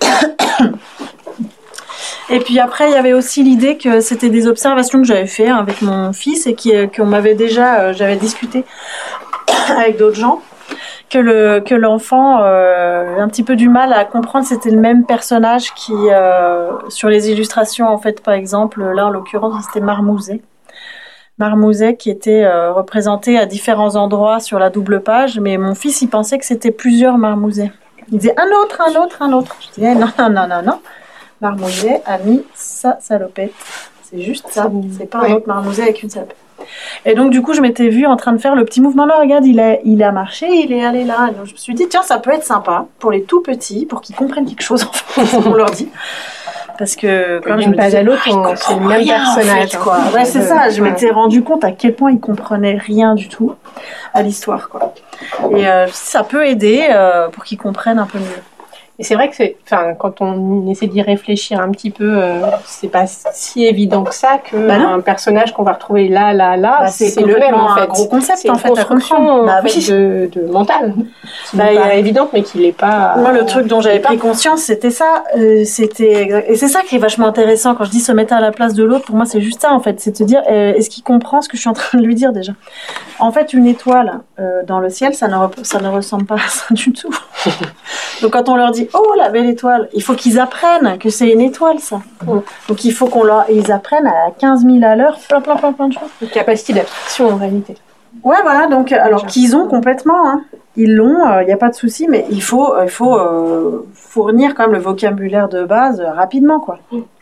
Et puis après, il y avait aussi l'idée que c'était des observations que j'avais fait avec mon fils et qu'on m'avait déjà, j'avais discuté avec d'autres gens, que l'enfant un petit peu du mal à comprendre, c'était le même personnage qui, sur les illustrations, en fait, par exemple, là en l'occurrence, c'était Marmouzet qui était représenté à différents endroits sur la double page, mais mon fils, il pensait que c'était plusieurs Marmouzets. Il disait un autre. Je disais non. Marmouzet a mis sa salopette. C'est juste ça. C'est pas un autre Marmouzet avec une salopette. Et donc, du coup, je m'étais vue en train de faire le petit mouvement. Là, regarde, il a marché, il est allé là. Et donc, je me suis dit, tiens, ça peut être sympa pour les tout petits, pour qu'ils comprennent quelque chose, en fait, on leur dit. Parce que, comme d'une page à l'autre, c'est le même personnage, en fait, quoi. Ouais, c'est ça. Je m'étais rendu compte à quel point ils comprenaient rien du tout à l'histoire, quoi. Et ça peut aider pour qu'ils comprennent un peu mieux. Et c'est vrai que quand on essaie d'y réfléchir un petit peu, c'est pas si évident que ça que un personnage qu'on va retrouver là, c'est le même en fait. Un gros concept c'est en fait à comprendre. De mental. Il est évident, mais qu'il est pas. Moi, le truc dont j'avais pris conscience, c'était ça. Et c'est ça qui est vachement intéressant quand je dis se mettre à la place de l'autre. Pour moi, c'est juste ça en fait, c'est de se dire est-ce qu'il comprend ce que je suis en train de lui dire déjà. En fait, une étoile dans le ciel, ça ne ressemble pas à ça du tout. Donc quand on leur dit oh la belle étoile, il faut qu'ils apprennent que c'est une étoile ça. Donc il faut ils apprennent à 15 000 à l'heure plein de choses. Une capacité d'abstraction en réalité. Ouais voilà, donc alors qu'ils ont complètement, hein. Ils l'ont, il n'y a pas de souci, mais il faut fournir quand même le vocabulaire de base rapidement quoi.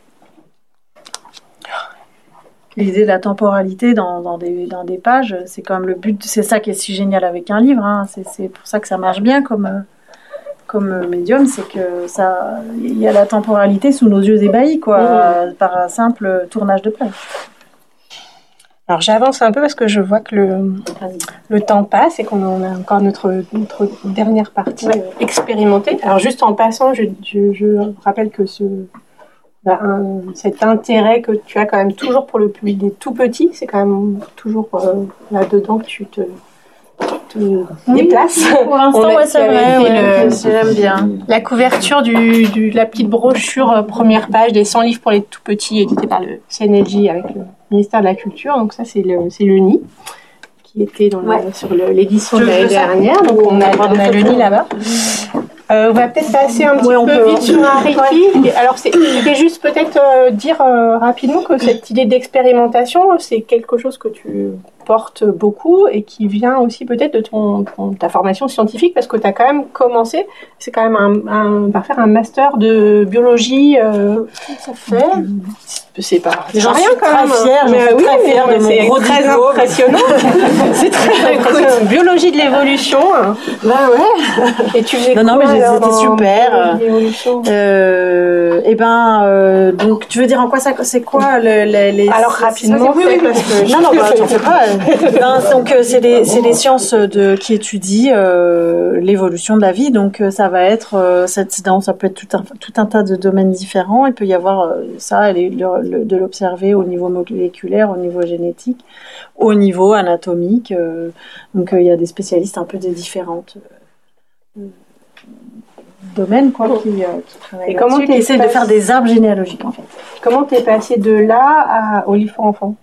L'idée de la temporalité dans des pages, c'est quand même le but, c'est ça qui est si génial avec un livre, hein. C'est pour ça que ça marche bien comme médium, c'est que il y a la temporalité sous nos yeux ébahis, quoi, par un simple tournage de page. Alors j'avance un peu parce que je vois que le temps passe et qu'on a encore notre dernière partie expérimentée. Alors juste en passant, je rappelle que cet intérêt que tu as quand même toujours pour le public des tout petits, c'est quand même toujours là-dedans que tu te déplace. Pour l'instant, c'est vrai. J'aime bien. La couverture de la petite brochure première page des 100 livres pour les tout petits, édité par le CNLJ avec le ministère de la Culture. Donc ça, c'est le nid qui était sur l'édition de l'année dernière. Donc on a le nid là-bas. On va peut-être passer un petit peu vite sur Ariti. Alors, c'était juste peut-être dire rapidement que cette idée d'expérimentation, c'est quelque chose que tu portes beaucoup et qui vient aussi peut-être de ta formation scientifique, parce que tu as quand même commencé, c'est quand même par faire un master de biologie. Ça fait... C'est pas j'en suis très fière, très fière de mon gros très impressionnant. C'est très impressionnant. Biologie de l'évolution. Bah ouais. Et tu faisais non mais c'était super. Donc tu veux dire en quoi ça, c'est quoi les alors rapidement oui, parce que non t'en fais pas. Donc c'est les sciences qui étudient l'évolution de la vie, donc ça va être ça peut être tout un tas de domaines différents. Il peut y avoir ça de l'observer au niveau moléculaire, au niveau génétique, au niveau anatomique. Donc il y a des spécialistes un peu des différentes domaines qui travaillent là-dessus, qui essaient de faire des arbres généalogiques en fait. Comment t'es passé de là au livre pour enfants?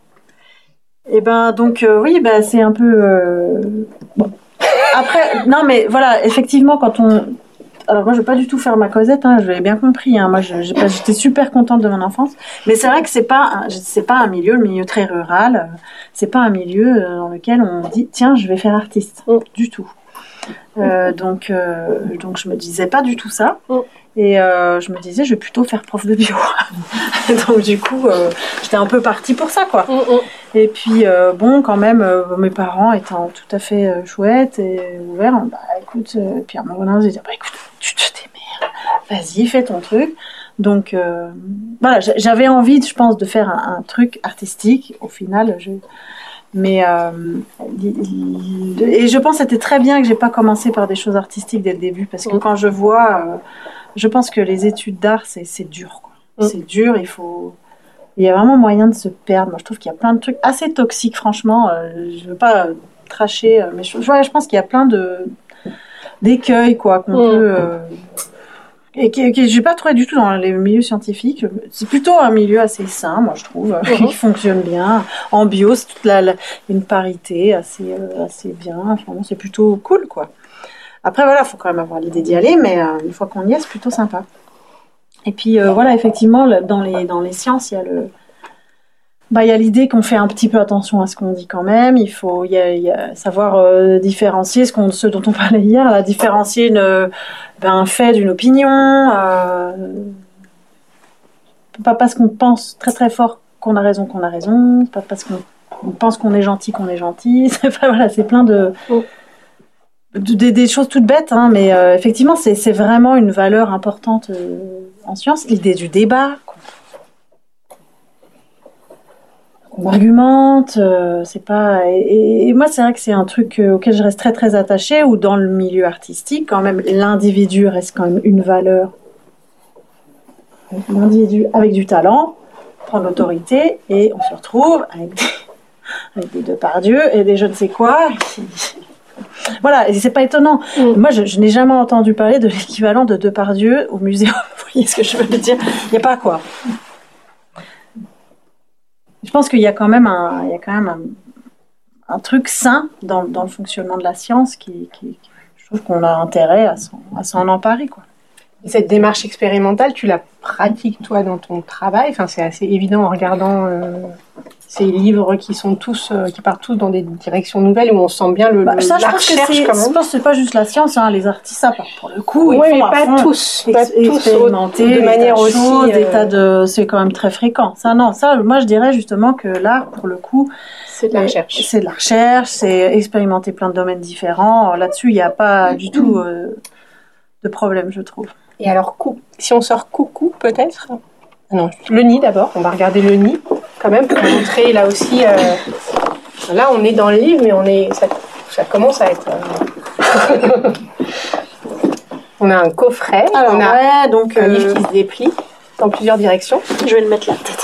C'est un peu bon. Après non mais voilà, effectivement alors moi je vais pas du tout faire ma Cosette, hein, je l'ai bien compris, hein. Moi j'étais super contente de mon enfance, mais c'est vrai que c'est pas un milieu, le milieu très rural, c'est pas un milieu dans lequel on dit tiens je vais faire artiste du tout. Donc je me disais pas du tout ça. Et je me disais je vais plutôt faire prof de bio. Donc du coup j'étais un peu partie pour ça quoi. Et puis quand même mes parents étant tout à fait chouettes et ouverts, écoute, puis à un moment donné j'ai dit écoute tu te démerdes, vas-y fais ton truc. Donc voilà, j'avais envie je pense de faire un truc artistique au final. Et je pense que c'était très bien que j'ai pas commencé par des choses artistiques dès le début, parce que quand je vois je pense que les études d'art c'est dur quoi. C'est dur, il y a vraiment moyen de se perdre. Moi, je trouve qu'il y a plein de trucs assez toxiques, franchement. Je veux pas tracher, mais je pense qu'il y a plein d'écueils, quoi, qu'on peut... et que j'ai pas trouvé du tout dans les milieux scientifiques. C'est plutôt un milieu assez sain, moi, je trouve, qui fonctionne bien. En bio, c'est toute une parité assez bien. Enfin, bon, c'est plutôt cool, quoi. Après, voilà, faut quand même avoir l'idée d'y aller, mais une fois qu'on y est, c'est plutôt sympa. Et puis, voilà, effectivement, dans les sciences, il y a l'idée qu'on fait un petit peu attention à ce qu'on dit quand même. Il y a savoir différencier ce dont on parlait hier, là, différencier un fait d'une opinion. Pas parce qu'on pense très très fort qu'on a raison. Pas parce qu'on pense qu'on est gentil. Voilà, c'est plein des choses toutes bêtes, hein, mais effectivement, c'est vraiment une valeur importante en science. L'idée du débat. On argumente, c'est pas... Et moi, c'est vrai que c'est un truc auquel je reste très, très attachée, où dans le milieu artistique, quand même, l'individu reste quand même une valeur. L'individu avec du talent prend l'autorité, et on se retrouve avec des Depardieu et des je ne sais quoi. Voilà, et c'est pas étonnant. Moi, je n'ai jamais entendu parler de l'équivalent de Depardieu au muséum. Vous voyez ce que je veux dire ? Il n'y a pas quoi. Je pense qu'il y a quand même un truc sain dans le fonctionnement de la science je trouve qu'on a intérêt à s'en emparer, quoi. Et cette démarche expérimentale, tu la pratiques toi dans ton travail. Enfin, c'est assez évident en regardant ces livres qui partent tous dans des directions nouvelles où on sent bien la recherche quand même. Je pense que c'est pas juste la science, hein, les artistes, ça pour le coup, oui, mais pas tous expérimenter de manière aussi. C'est quand même très fréquent. Moi je dirais justement que l'art, pour le coup, c'est de la recherche. C'est de la recherche, c'est expérimenter plein de domaines différents. Là-dessus, il n'y a pas du tout de problème, je trouve. Et alors, si on sort coucou, peut-être. Non, le nid d'abord. On va regarder le nid, quand même, pour montrer là aussi. Là, on est dans le livre, mais ça commence à être. On a un coffret. Alors, on a donc un livre qui se déplie dans plusieurs directions. Je vais le mettre là, peut-être.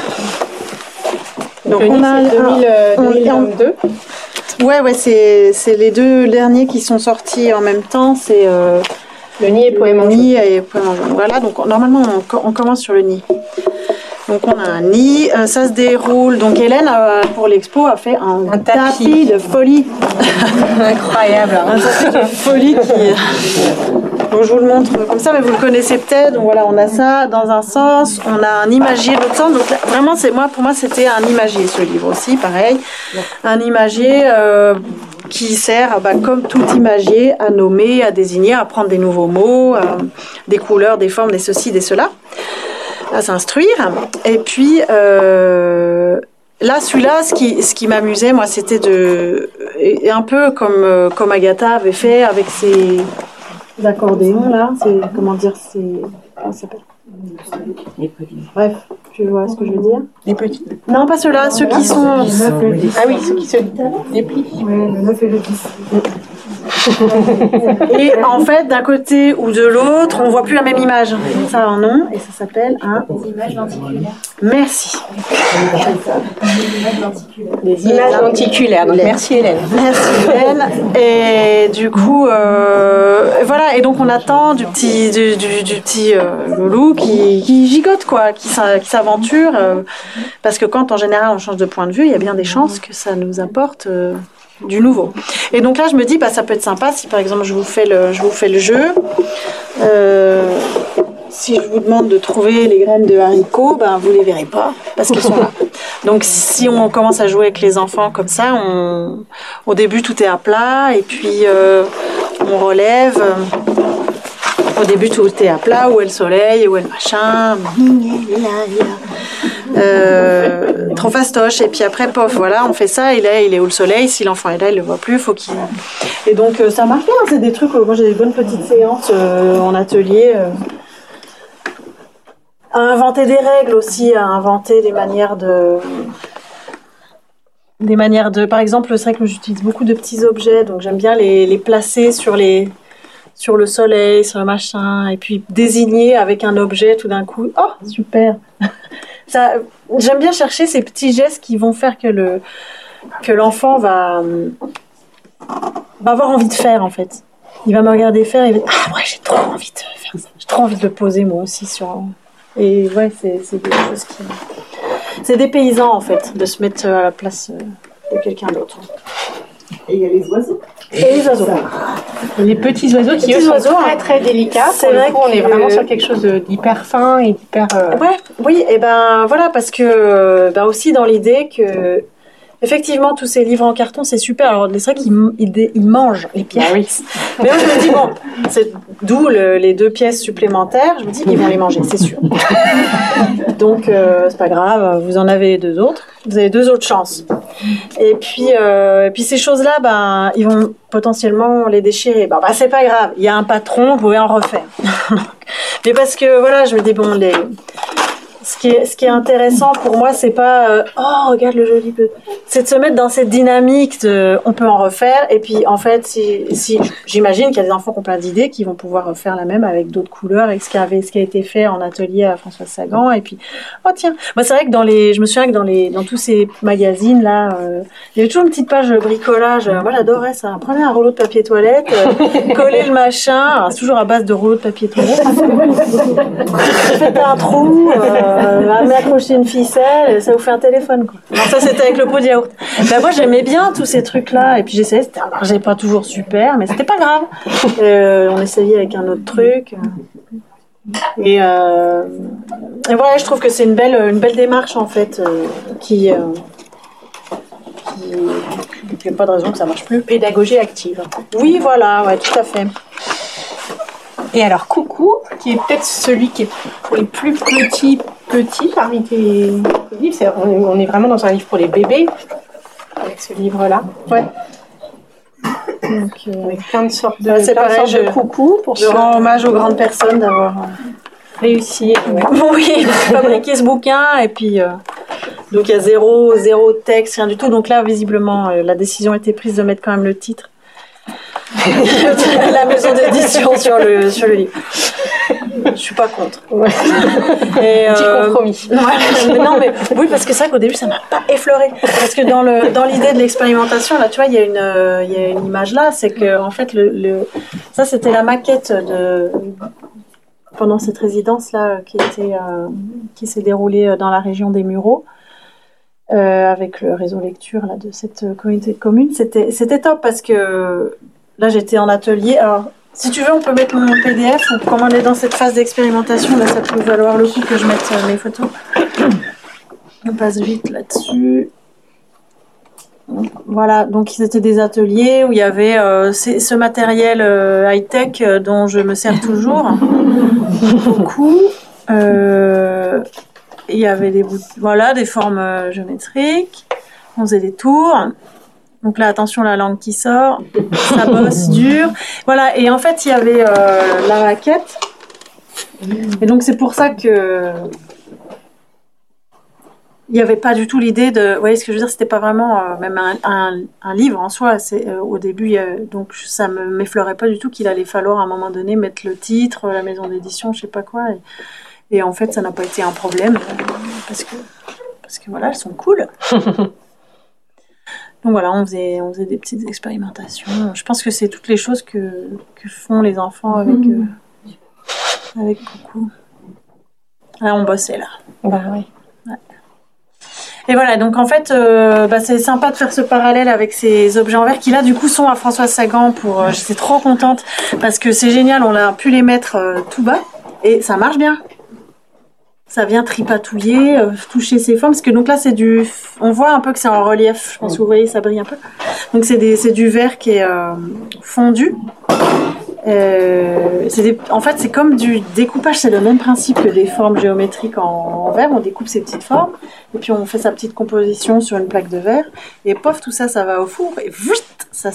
Donc, le nid, c'est 2022. Ouais, c'est les deux derniers qui sont sortis en même temps. C'est. Le nid et poème en jaune. Voilà, donc normalement on commence sur le nid. Donc on a un nid, ça se déroule. Donc Hélène, pour l'expo, a fait un tapis de folie. Incroyable. Un tapis de folie donc je vous le montre comme ça, mais vous le connaissez peut-être. Donc voilà, on a ça dans un sens, on a un imagier de l'autre sens. Donc là, vraiment, pour moi, c'était un imagier, ce livre aussi, pareil. Un imagier qui sert, comme tout imagier, à nommer, à désigner, à prendre des nouveaux mots, des couleurs, des formes, des ceci, des cela, à s'instruire. Et puis, là, celui-là, ce qui m'amusait, moi, c'était un peu comme Agatha avait fait avec ses accordéons, là. Comment ça s'appelle ? Bref, tu vois ce que je veux dire ? Les petits ? Non, pas ceux-là, ceux qui sont... Ah oui, ceux qui se déplient. Ouais, le 9 et le 10. Et en fait, d'un côté ou de l'autre, on voit plus la même image. Ça a un nom et ça s'appelle des images lenticulaires. Merci. Des images lenticulaires. Donc merci Hélène. Merci Hélène. Et du coup, voilà. Et donc on attend du petit loulou qui gigote, quoi, qui s'aventure. Parce que quand en général on change de point de vue, il y a bien des chances que ça nous apporte du nouveau. Et donc là, je me dis, ça peut être sympa si par exemple je vous fais le jeu. Si je vous demande de trouver les graines de haricots, vous les verrez pas parce qu'elles sont là. Donc si on commence à jouer avec les enfants comme ça, au début tout est à plat et puis on relève. Au début tout est à plat, où est le soleil, où est le machin. Trop fastoche. Et puis après, pof, voilà, on fait ça. Et là, il est où le soleil? Si l'enfant est là, il le voit plus. Faut qu'il. Et donc ça marche bien. C'est des trucs. Moi, j'ai des bonnes petites séances en atelier. À inventer des règles aussi, à inventer des manières de. Par exemple, c'est vrai que j'utilise beaucoup de petits objets, donc j'aime bien les placer sur les sur le soleil, sur le machin, et puis désigner avec un objet tout d'un coup. Oh, super. Ça, j'aime bien chercher ces petits gestes qui vont faire que l'enfant va avoir envie de faire, en fait. Il va me regarder faire et il va dire « Ah ouais, j'ai trop envie de faire ça. J'ai trop envie de le poser, moi aussi, sur... » Et ouais, c'est des choses qui... C'est dépaysant, en fait, de se mettre à la place de quelqu'un d'autre. Et il y a les oiseaux. Et les oiseaux. Les petits oiseaux qui, eux, sont très, très délicats. C'est vrai qu'on est vraiment sur quelque chose d'hyper fin et d'hyper... Ouais, oui, et ben voilà, parce que aussi dans l'idée que... Effectivement, tous ces livres en carton, c'est super. Alors, c'est vrai qu'ils mangent les pièces. Ah oui. Mais moi, je me dis, bon, c'est d'où les 2 pièces supplémentaires. Je me dis, ils vont les manger, c'est sûr. Donc, c'est pas grave, vous en avez 2 autres. Vous avez 2 autres chances. Et puis ces choses-là, ils vont potentiellement les déchirer. C'est pas grave. Il y a un patron, vous pouvez en refaire. Mais parce que, voilà, je me dis, bon, ce qui est intéressant pour moi, c'est pas oh regarde le joli peu, c'est de se mettre dans cette dynamique de on peut en refaire. Et puis en fait, si j'imagine qu'il y a des enfants qui ont plein d'idées qui vont pouvoir refaire la même avec d'autres couleurs, avec ce qui a été fait en atelier à Françoise Sagan. Et puis oh tiens, c'est vrai que je me souviens que dans tous ces magazines là, il y avait toujours une petite page bricolage. Moi j'adorais ça. Prenez un rouleau de papier toilette, collez le machin. Alors, c'est toujours à base de rouleau de papier toilette. Faites un trou. Accrocher une ficelle, ça vous fait un téléphone, quoi. Alors ça, c'était avec le pot de yaourt. Moi, j'aimais bien tous ces trucs-là, et puis j'essayais, j'avais pas toujours super, mais c'était pas grave. On essayait avec un autre truc. Et voilà, je trouve que c'est une belle démarche, en fait, qui n'y a pas de raison que ça marche plus. Pédagogie active. Oui, voilà, ouais, tout à fait. Et alors, Coucou, qui est peut-être celui qui est pour les plus petits parmi tes livres. On est vraiment dans un livre pour les bébés, avec ce livre-là. Ouais. Donc, avec plein de sortes de, c'est pareil, de coucou. Je rends hommage aux grandes personnes d'avoir réussi. Oui, fabriquer ce bouquin. Et puis, donc il y a zéro texte, rien du tout. Donc là, visiblement, la décision a été prise de mettre quand même le titre. La maison d'édition sur le livre. Je suis pas contre. Ouais. Et petit compromis. Oui, parce que c'est vrai qu'au début ça m'a pas effleuré. Parce que dans l'idée de l'expérimentation, là, tu vois, il y a une image là, c'est que en fait ça c'était la maquette pendant cette résidence là qui s'est déroulée dans la région des Mureaux. Avec le réseau lecture là de cette communauté de communes, c'était top parce que là j'étais en atelier. Alors si tu veux, on peut mettre mon PDF ou comme on est dans cette phase d'expérimentation, là ça peut valoir le coup que je mette mes photos. On passe vite là-dessus. Voilà, donc c'était des ateliers où il y avait ce matériel high-tech dont je me sers toujours beaucoup. Il y avait des formes géométriques. On faisait des tours. Donc là, attention, la langue qui sort. Ça bosse dur. Voilà. Et en fait, il y avait la maquette. Et donc, c'est pour ça que il n'y avait pas du tout l'idée de... Vous voyez ce que je veux dire? C'était pas vraiment même un livre en soi. Au début, donc ça ne m'effleurait pas du tout qu'il allait falloir à un moment donné mettre le titre, la maison d'édition, je sais pas quoi. Et en fait, ça n'a pas été un problème parce que voilà, elles sont cool. Donc voilà, on faisait des petites expérimentations. Je pense que c'est toutes les choses que font les enfants avec Coucou. Là, on bossait là. Bah oui. Ouais. Et voilà, donc en fait, c'est sympa de faire ce parallèle avec ces objets en verre qui là, du coup, sont à Françoise Sagan. J'étais trop contente parce que c'est génial. On a pu les mettre tout bas et ça marche bien. Ça vient tripatouiller, toucher ses formes. Parce que donc là, on voit un peu que c'est en relief. Je pense que vous voyez, ça brille un peu. Donc c'est du verre qui est fondu. En fait, c'est comme du découpage. C'est le même principe que des formes géométriques en verre. On découpe ces petites formes. Et puis on fait sa petite composition sur une plaque de verre. Et pof, tout ça, ça va au four. Et vite, ça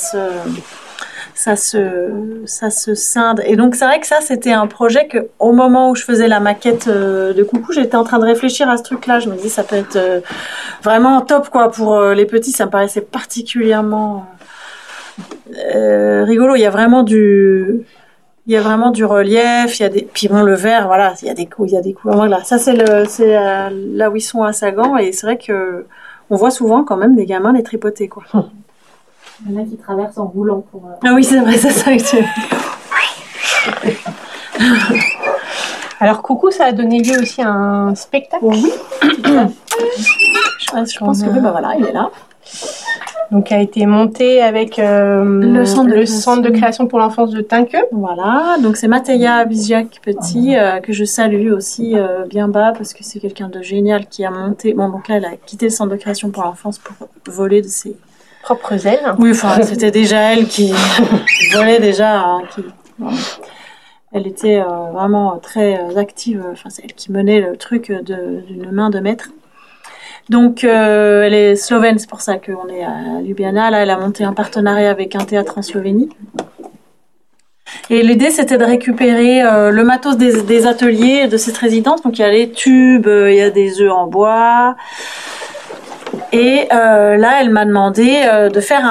se scinde. Et donc c'est vrai que ça c'était un projet que au moment où je faisais la maquette de Coucou, j'étais en train de réfléchir à ce truc-là. Je me disais ça peut être vraiment top quoi pour les petits. Ça me paraissait particulièrement rigolo. Il y a vraiment Il y a vraiment du relief, il y a des, puis bon, le verre, voilà, il y a des couleurs. Voilà, ça c'est là où ils sont à Sagan, et c'est vrai que on voit souvent quand même des gamins les tripoter, quoi. Il y en a qui traversent en roulant pour. Ah oui, c'est vrai, c'est ça. Alors, Coucou, ça a donné lieu aussi à un spectacle. Oui. Je pense que voilà, il est là. Donc, a été monté avec le centre de création pour l'enfance de Tinqueux. Voilà, donc c'est Matéia Biziac Petit, que je salue aussi bien bas, parce que c'est quelqu'un de génial qui a monté. Bon, donc là, elle a quitté le centre de création pour l'enfance pour voler de ses propres ailes. Oui, enfin, c'était déjà elle qui volait déjà. Hein, elle était vraiment très active. Enfin, c'est elle qui menait le truc d'une main de maître. Donc, elle est slovène, c'est pour ça qu'on est à Ljubljana. Là, elle a monté un partenariat avec un théâtre en Slovénie. Et l'idée, c'était de récupérer le matos des ateliers de cette résidence. Donc, il y a les tubes, il y a des œufs en bois. Et là, elle m'a demandé de faire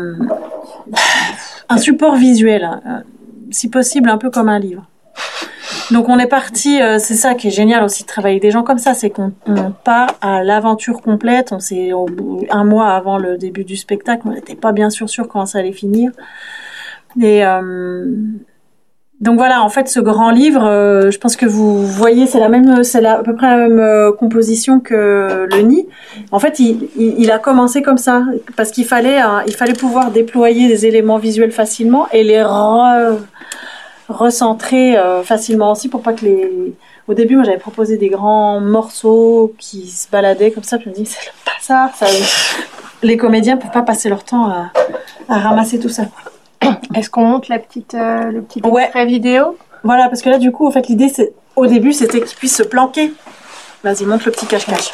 un support visuel, si possible, un peu comme un livre. Donc on est parti, c'est ça qui est génial aussi de travailler avec des gens comme ça, c'est qu'on part à l'aventure complète. On s'est un mois avant le début du spectacle, on n'était pas bien sûr comment ça allait finir. Et donc voilà, en fait, ce grand livre, je pense que vous voyez, c'est à peu près la même composition que le nid. En fait, il a commencé comme ça parce qu'il fallait pouvoir déployer des éléments visuels facilement et les recentrer facilement aussi pour pas que au début, moi, j'avais proposé des grands morceaux qui se baladaient comme ça, puis je me dis c'est le bazar, ça. Les comédiens peuvent pas passer leur temps à ramasser tout ça. Est-ce qu'on monte le petit extrait vidéo? Voilà, parce que là, du coup, en fait, l'idée, au début, c'était qu'ils puissent se planquer. Vas-y, monte le petit cache-cache.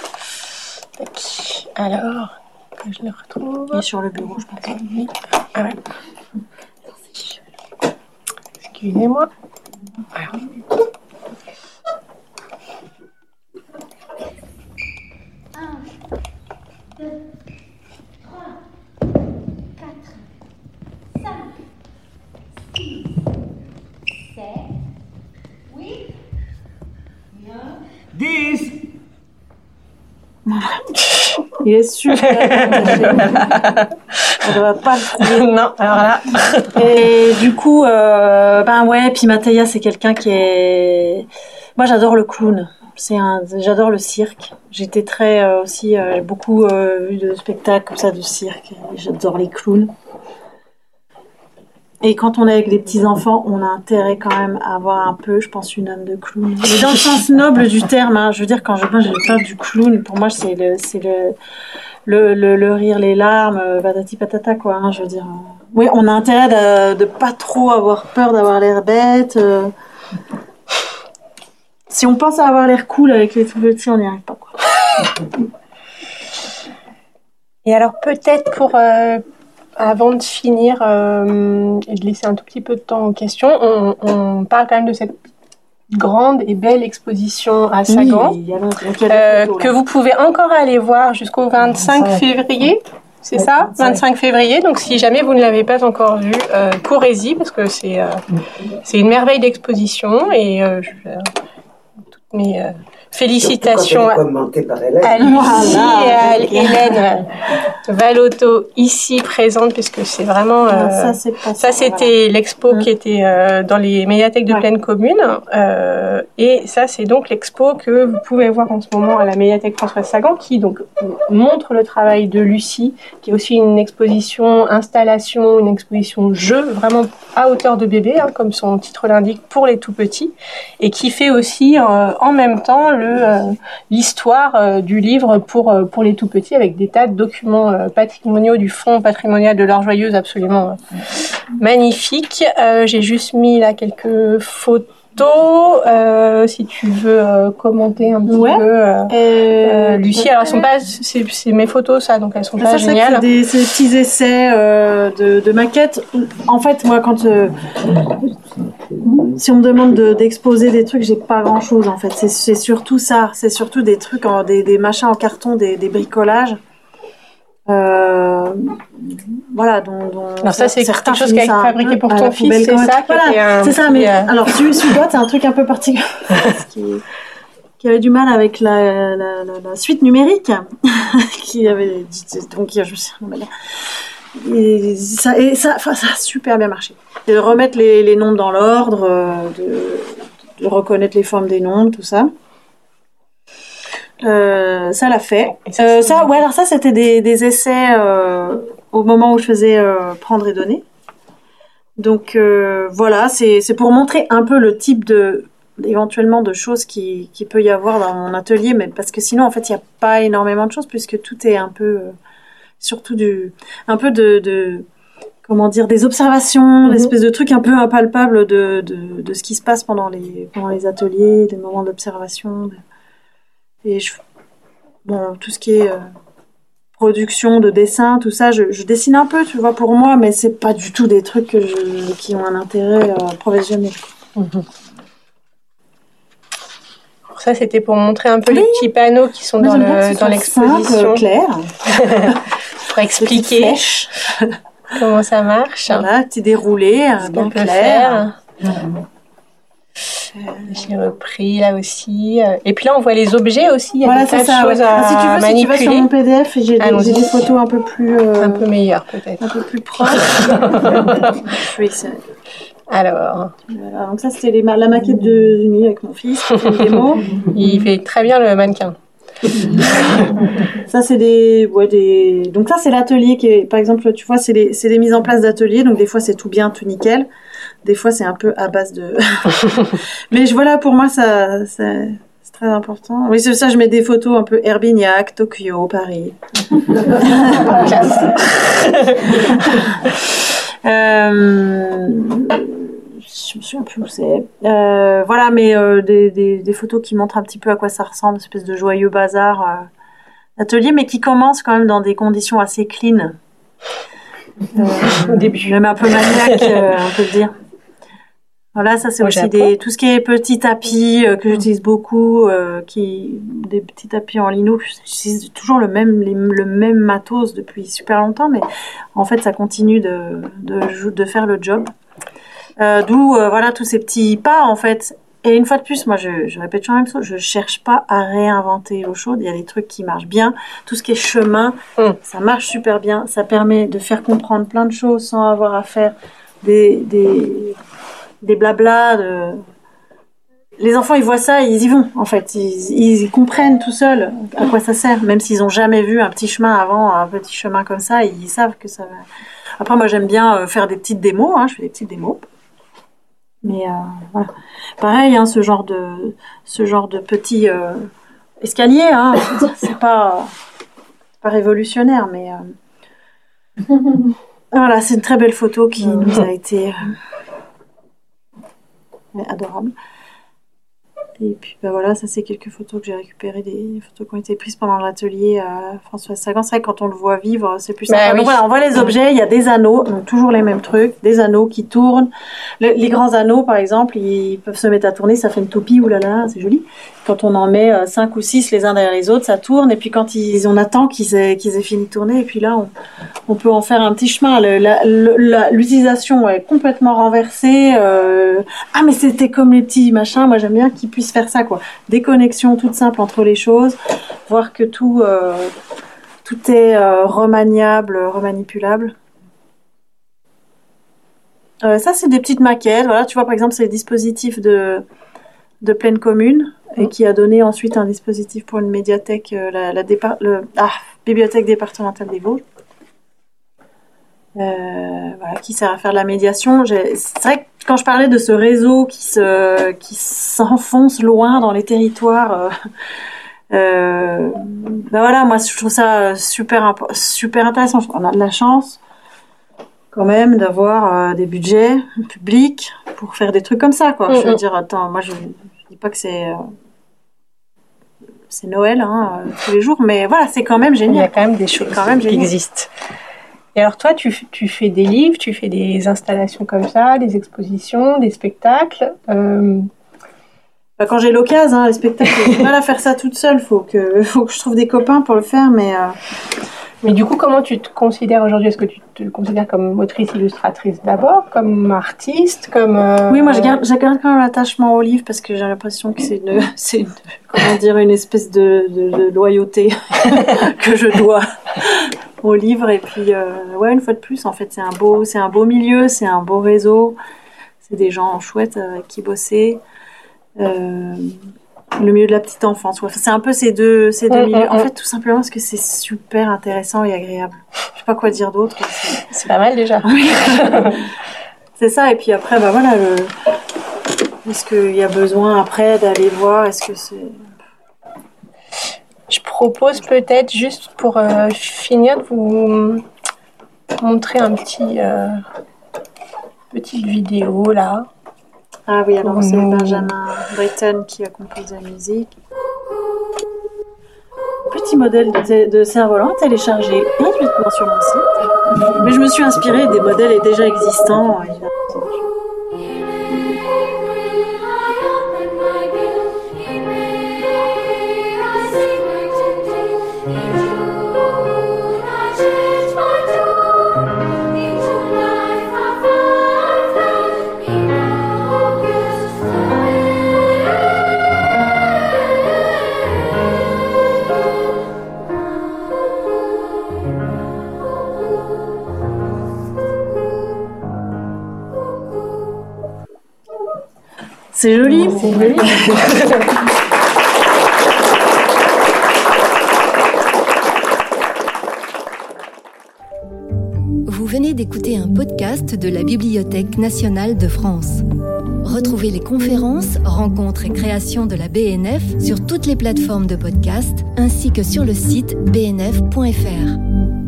Alors, que je le retrouve. Il est sur le bureau, je pense. Ah ouais. Excusez-moi. Alors. Il est super attaché. On ne va pas le trouver. Non, alors là. Et du coup, puis Matéia, c'est quelqu'un qui est... Moi, j'adore le clown. J'adore le cirque. J'étais très aussi... j'ai beaucoup vu de spectacles comme ça, de cirque. J'adore les clowns. Et quand on est avec des petits-enfants, on a intérêt quand même à avoir un peu, je pense, une âme de clown. Mais dans le sens noble du terme, hein. Je veux dire, quand j'ai peur du clown, pour moi, c'est le rire, les larmes, patati patata, quoi. Hein, je veux dire. Oui, on a intérêt de pas trop avoir peur d'avoir l'air bête. Si on pense à avoir l'air cool avec les tout petits, on n'y arrive pas, quoi. Et alors, peut-être pour... avant de finir et de laisser un tout petit peu de temps aux questions, on parle quand même de cette grande et belle exposition à Sagan, que vous pouvez encore aller voir jusqu'au 25 février, c'est ça 25 février, donc si jamais vous ne l'avez pas encore vu, courez-y, parce que c'est une merveille d'exposition, et toutes mes... félicitations à Lucie et à Hélène Valotto ici présente, puisque c'est vraiment ça c'était l'expo qui était dans les médiathèques de pleine commune, et ça c'est donc l'expo que vous pouvez voir en ce moment à la médiathèque Françoise Sagan, qui donc montre le travail de Lucie, qui est aussi une exposition installation, une exposition jeu, vraiment à hauteur de bébé, hein, comme son titre l'indique, pour les tout petits, et qui fait aussi en même temps l'histoire du livre pour les tout petits, avec des tas de documents patrimoniaux du fonds patrimonial de l'Or Joyeuse absolument magnifiques. J'ai juste mis là quelques photos. Si tu veux commenter un petit peu, Lucie. Alors, elles sont pas, c'est mes photos, ça, donc elles sont pas géniales. C'est des petits essais de maquettes. En fait, moi, quand si on me demande d'exposer des trucs, j'ai pas grand chose. En fait, c'est surtout ça. C'est surtout des trucs, des machins en carton, des bricolages. Voilà, dont alors ça, c'est quelque chose qui a été fabriqué pour ton fils, c'est ça? Voilà, c'est ça, mais alors celui-là, c'est un truc un peu particulier. Qui avait du mal avec la suite numérique, qui avait donc je me suis et ça a super bien marché. De remettre les nombres dans l'ordre, de reconnaître les formes des nombres, tout ça. Ça l'a fait. Alors ça c'était des essais au moment où je faisais prendre et donner. Donc voilà, c'est pour montrer un peu le type éventuellement de choses qui peut y avoir dans mon atelier, mais parce que sinon en fait il n'y a pas énormément de choses puisque tout est un peu surtout un peu de comment dire, des observations, d'espèces de trucs un peu impalpables de ce qui se passe pendant les ateliers, des moments d'observation et tout ce qui est production de dessin, tout ça, je dessine un peu, tu vois, pour moi, mais c'est pas du tout des trucs qui ont un intérêt professionnel. Ça, c'était pour montrer un peu les petits panneaux qui sont dans l'exposition. Simple, clair. Pour expliquer comment ça marche. Voilà, petit déroulé, bien clair. J'ai repris là aussi. Et puis là, on voit les objets aussi. Il y a des tas de choses si tu veux, manipuler. Si tu vas sur mon PDF, j'ai des photos un peu plus... un peu meilleures, peut-être. Un peu plus proches. Oui, c'est... Alors, voilà, donc ça c'était la maquette de nuit avec mon fils, une démo. Il fait très bien le mannequin. Ça c'est donc ça c'est l'atelier qui est, par exemple, tu vois, c'est des mises en place d'atelier, donc des fois c'est tout bien, tout nickel, des fois c'est un peu à base de mais voilà, pour moi ça c'est très important. Oui, c'est ça, je mets des photos un peu Herbignac, Tokyo, Paris. Je me souviens plus où c'est. Voilà, mais des photos qui montrent un petit peu à quoi ça ressemble, une espèce de joyeux bazar d'atelier, mais qui commence quand même dans des conditions assez clean. Au début. Même un peu maniaque, on peut le dire. Voilà, ça c'est aussi tout ce qui est petits tapis que j'utilise beaucoup, des petits tapis en lino. J'utilise toujours le même matos depuis super longtemps, mais en fait ça continue de faire le job. D'où voilà tous ces petits pas en fait. Et une fois de plus, moi je répète toujours la même chose, je cherche pas à réinventer l'eau chaude. Il y a des trucs qui marchent bien. Tout ce qui est chemin, ça marche super bien. Ça permet de faire comprendre plein de choses sans avoir à faire des blablas. Les enfants, ils voient ça, ils y vont en fait. Ils comprennent tout seuls à quoi ça sert, même s'ils ont jamais vu un petit chemin avant, un petit chemin comme ça, ils savent que ça va. Après, moi j'aime bien faire des petites démos. Je fais des petites démos. Mais voilà. Pareil, ce genre de petit escalier, c'est pas révolutionnaire, mais voilà, c'est une très belle photo qui nous a été adorable. Et puis voilà, ça c'est quelques photos que j'ai récupérées, des photos qui ont été prises pendant l'atelier à Françoise Sagan. C'est vrai que quand on le voit vivre, c'est plus sympa. Donc voilà, on voit les objets, il y a des anneaux, donc toujours les mêmes trucs, des anneaux qui tournent. Les grands anneaux, par exemple, ils peuvent se mettre à tourner, ça fait une toupie, oulala, c'est joli. Quand on en met 5 ou 6 les uns derrière les autres, ça tourne, et puis quand on attend qu'ils aient fini de tourner, et puis là, on peut en faire un petit chemin. L'utilisation est complètement renversée. Mais c'était comme les petits machins, moi j'aime bien qu'ils puissent faire ça, quoi. Des connexions toutes simples entre les choses, voir que tout est remaniable, remanipulable. Ça, c'est des petites maquettes. Voilà, tu vois, par exemple, c'est le dispositif de pleine commune et qui a donné ensuite un dispositif pour une médiathèque, bibliothèque départementale des Vosges. Voilà, qui sert à faire de la médiation. C'est vrai que quand je parlais de ce réseau qui s'enfonce loin dans les territoires, voilà, moi je trouve ça super intéressant. On a de la chance quand même d'avoir des budgets publics pour faire des trucs comme ça, quoi. Je veux dire, attends, moi je dis pas que c'est Noël tous les jours, mais voilà, c'est quand même génial. Il y a quand même des choses qui existent. Et alors toi, tu fais des livres, tu fais des installations comme ça, des expositions, des spectacles. Quand j'ai l'occasion, les spectacles, j'ai du mal à faire ça toute seule. Faut que je trouve des copains pour le faire, mais Mais du coup, comment tu te considères aujourd'hui? Est-ce que tu te considères comme autrice illustratrice d'abord, comme artiste, comme Oui, moi je garde quand même l'attachement au livre parce que j'ai l'impression que c'est une espèce de loyauté que je dois au livre. Et puis une fois de plus, en fait, c'est un beau milieu, c'est un beau réseau, c'est des gens chouettes avec qui bosser. Le milieu de la petite enfance, c'est un peu ces deux milieux. En fait, tout simplement parce que c'est super intéressant et agréable. Je sais pas quoi dire d'autre. C'est pas mal déjà. Oui. C'est ça. Et puis après, est-ce qu'il y a besoin après d'aller voir? Est-ce que c'est... Je propose peut-être juste pour finir de vous montrer un petite vidéo là. Ah oui, alors c'est Benjamin Britten qui a composé la musique. Petit modèle de cerf-volant téléchargé gratuitement sur mon site. Mais je me suis inspirée des modèles déjà existants. C'est joli. C'est joli. Vous venez d'écouter un podcast de la Bibliothèque nationale de France. Retrouvez les conférences, rencontres et créations de la BNF sur toutes les plateformes de podcast ainsi que sur le site bnf.fr.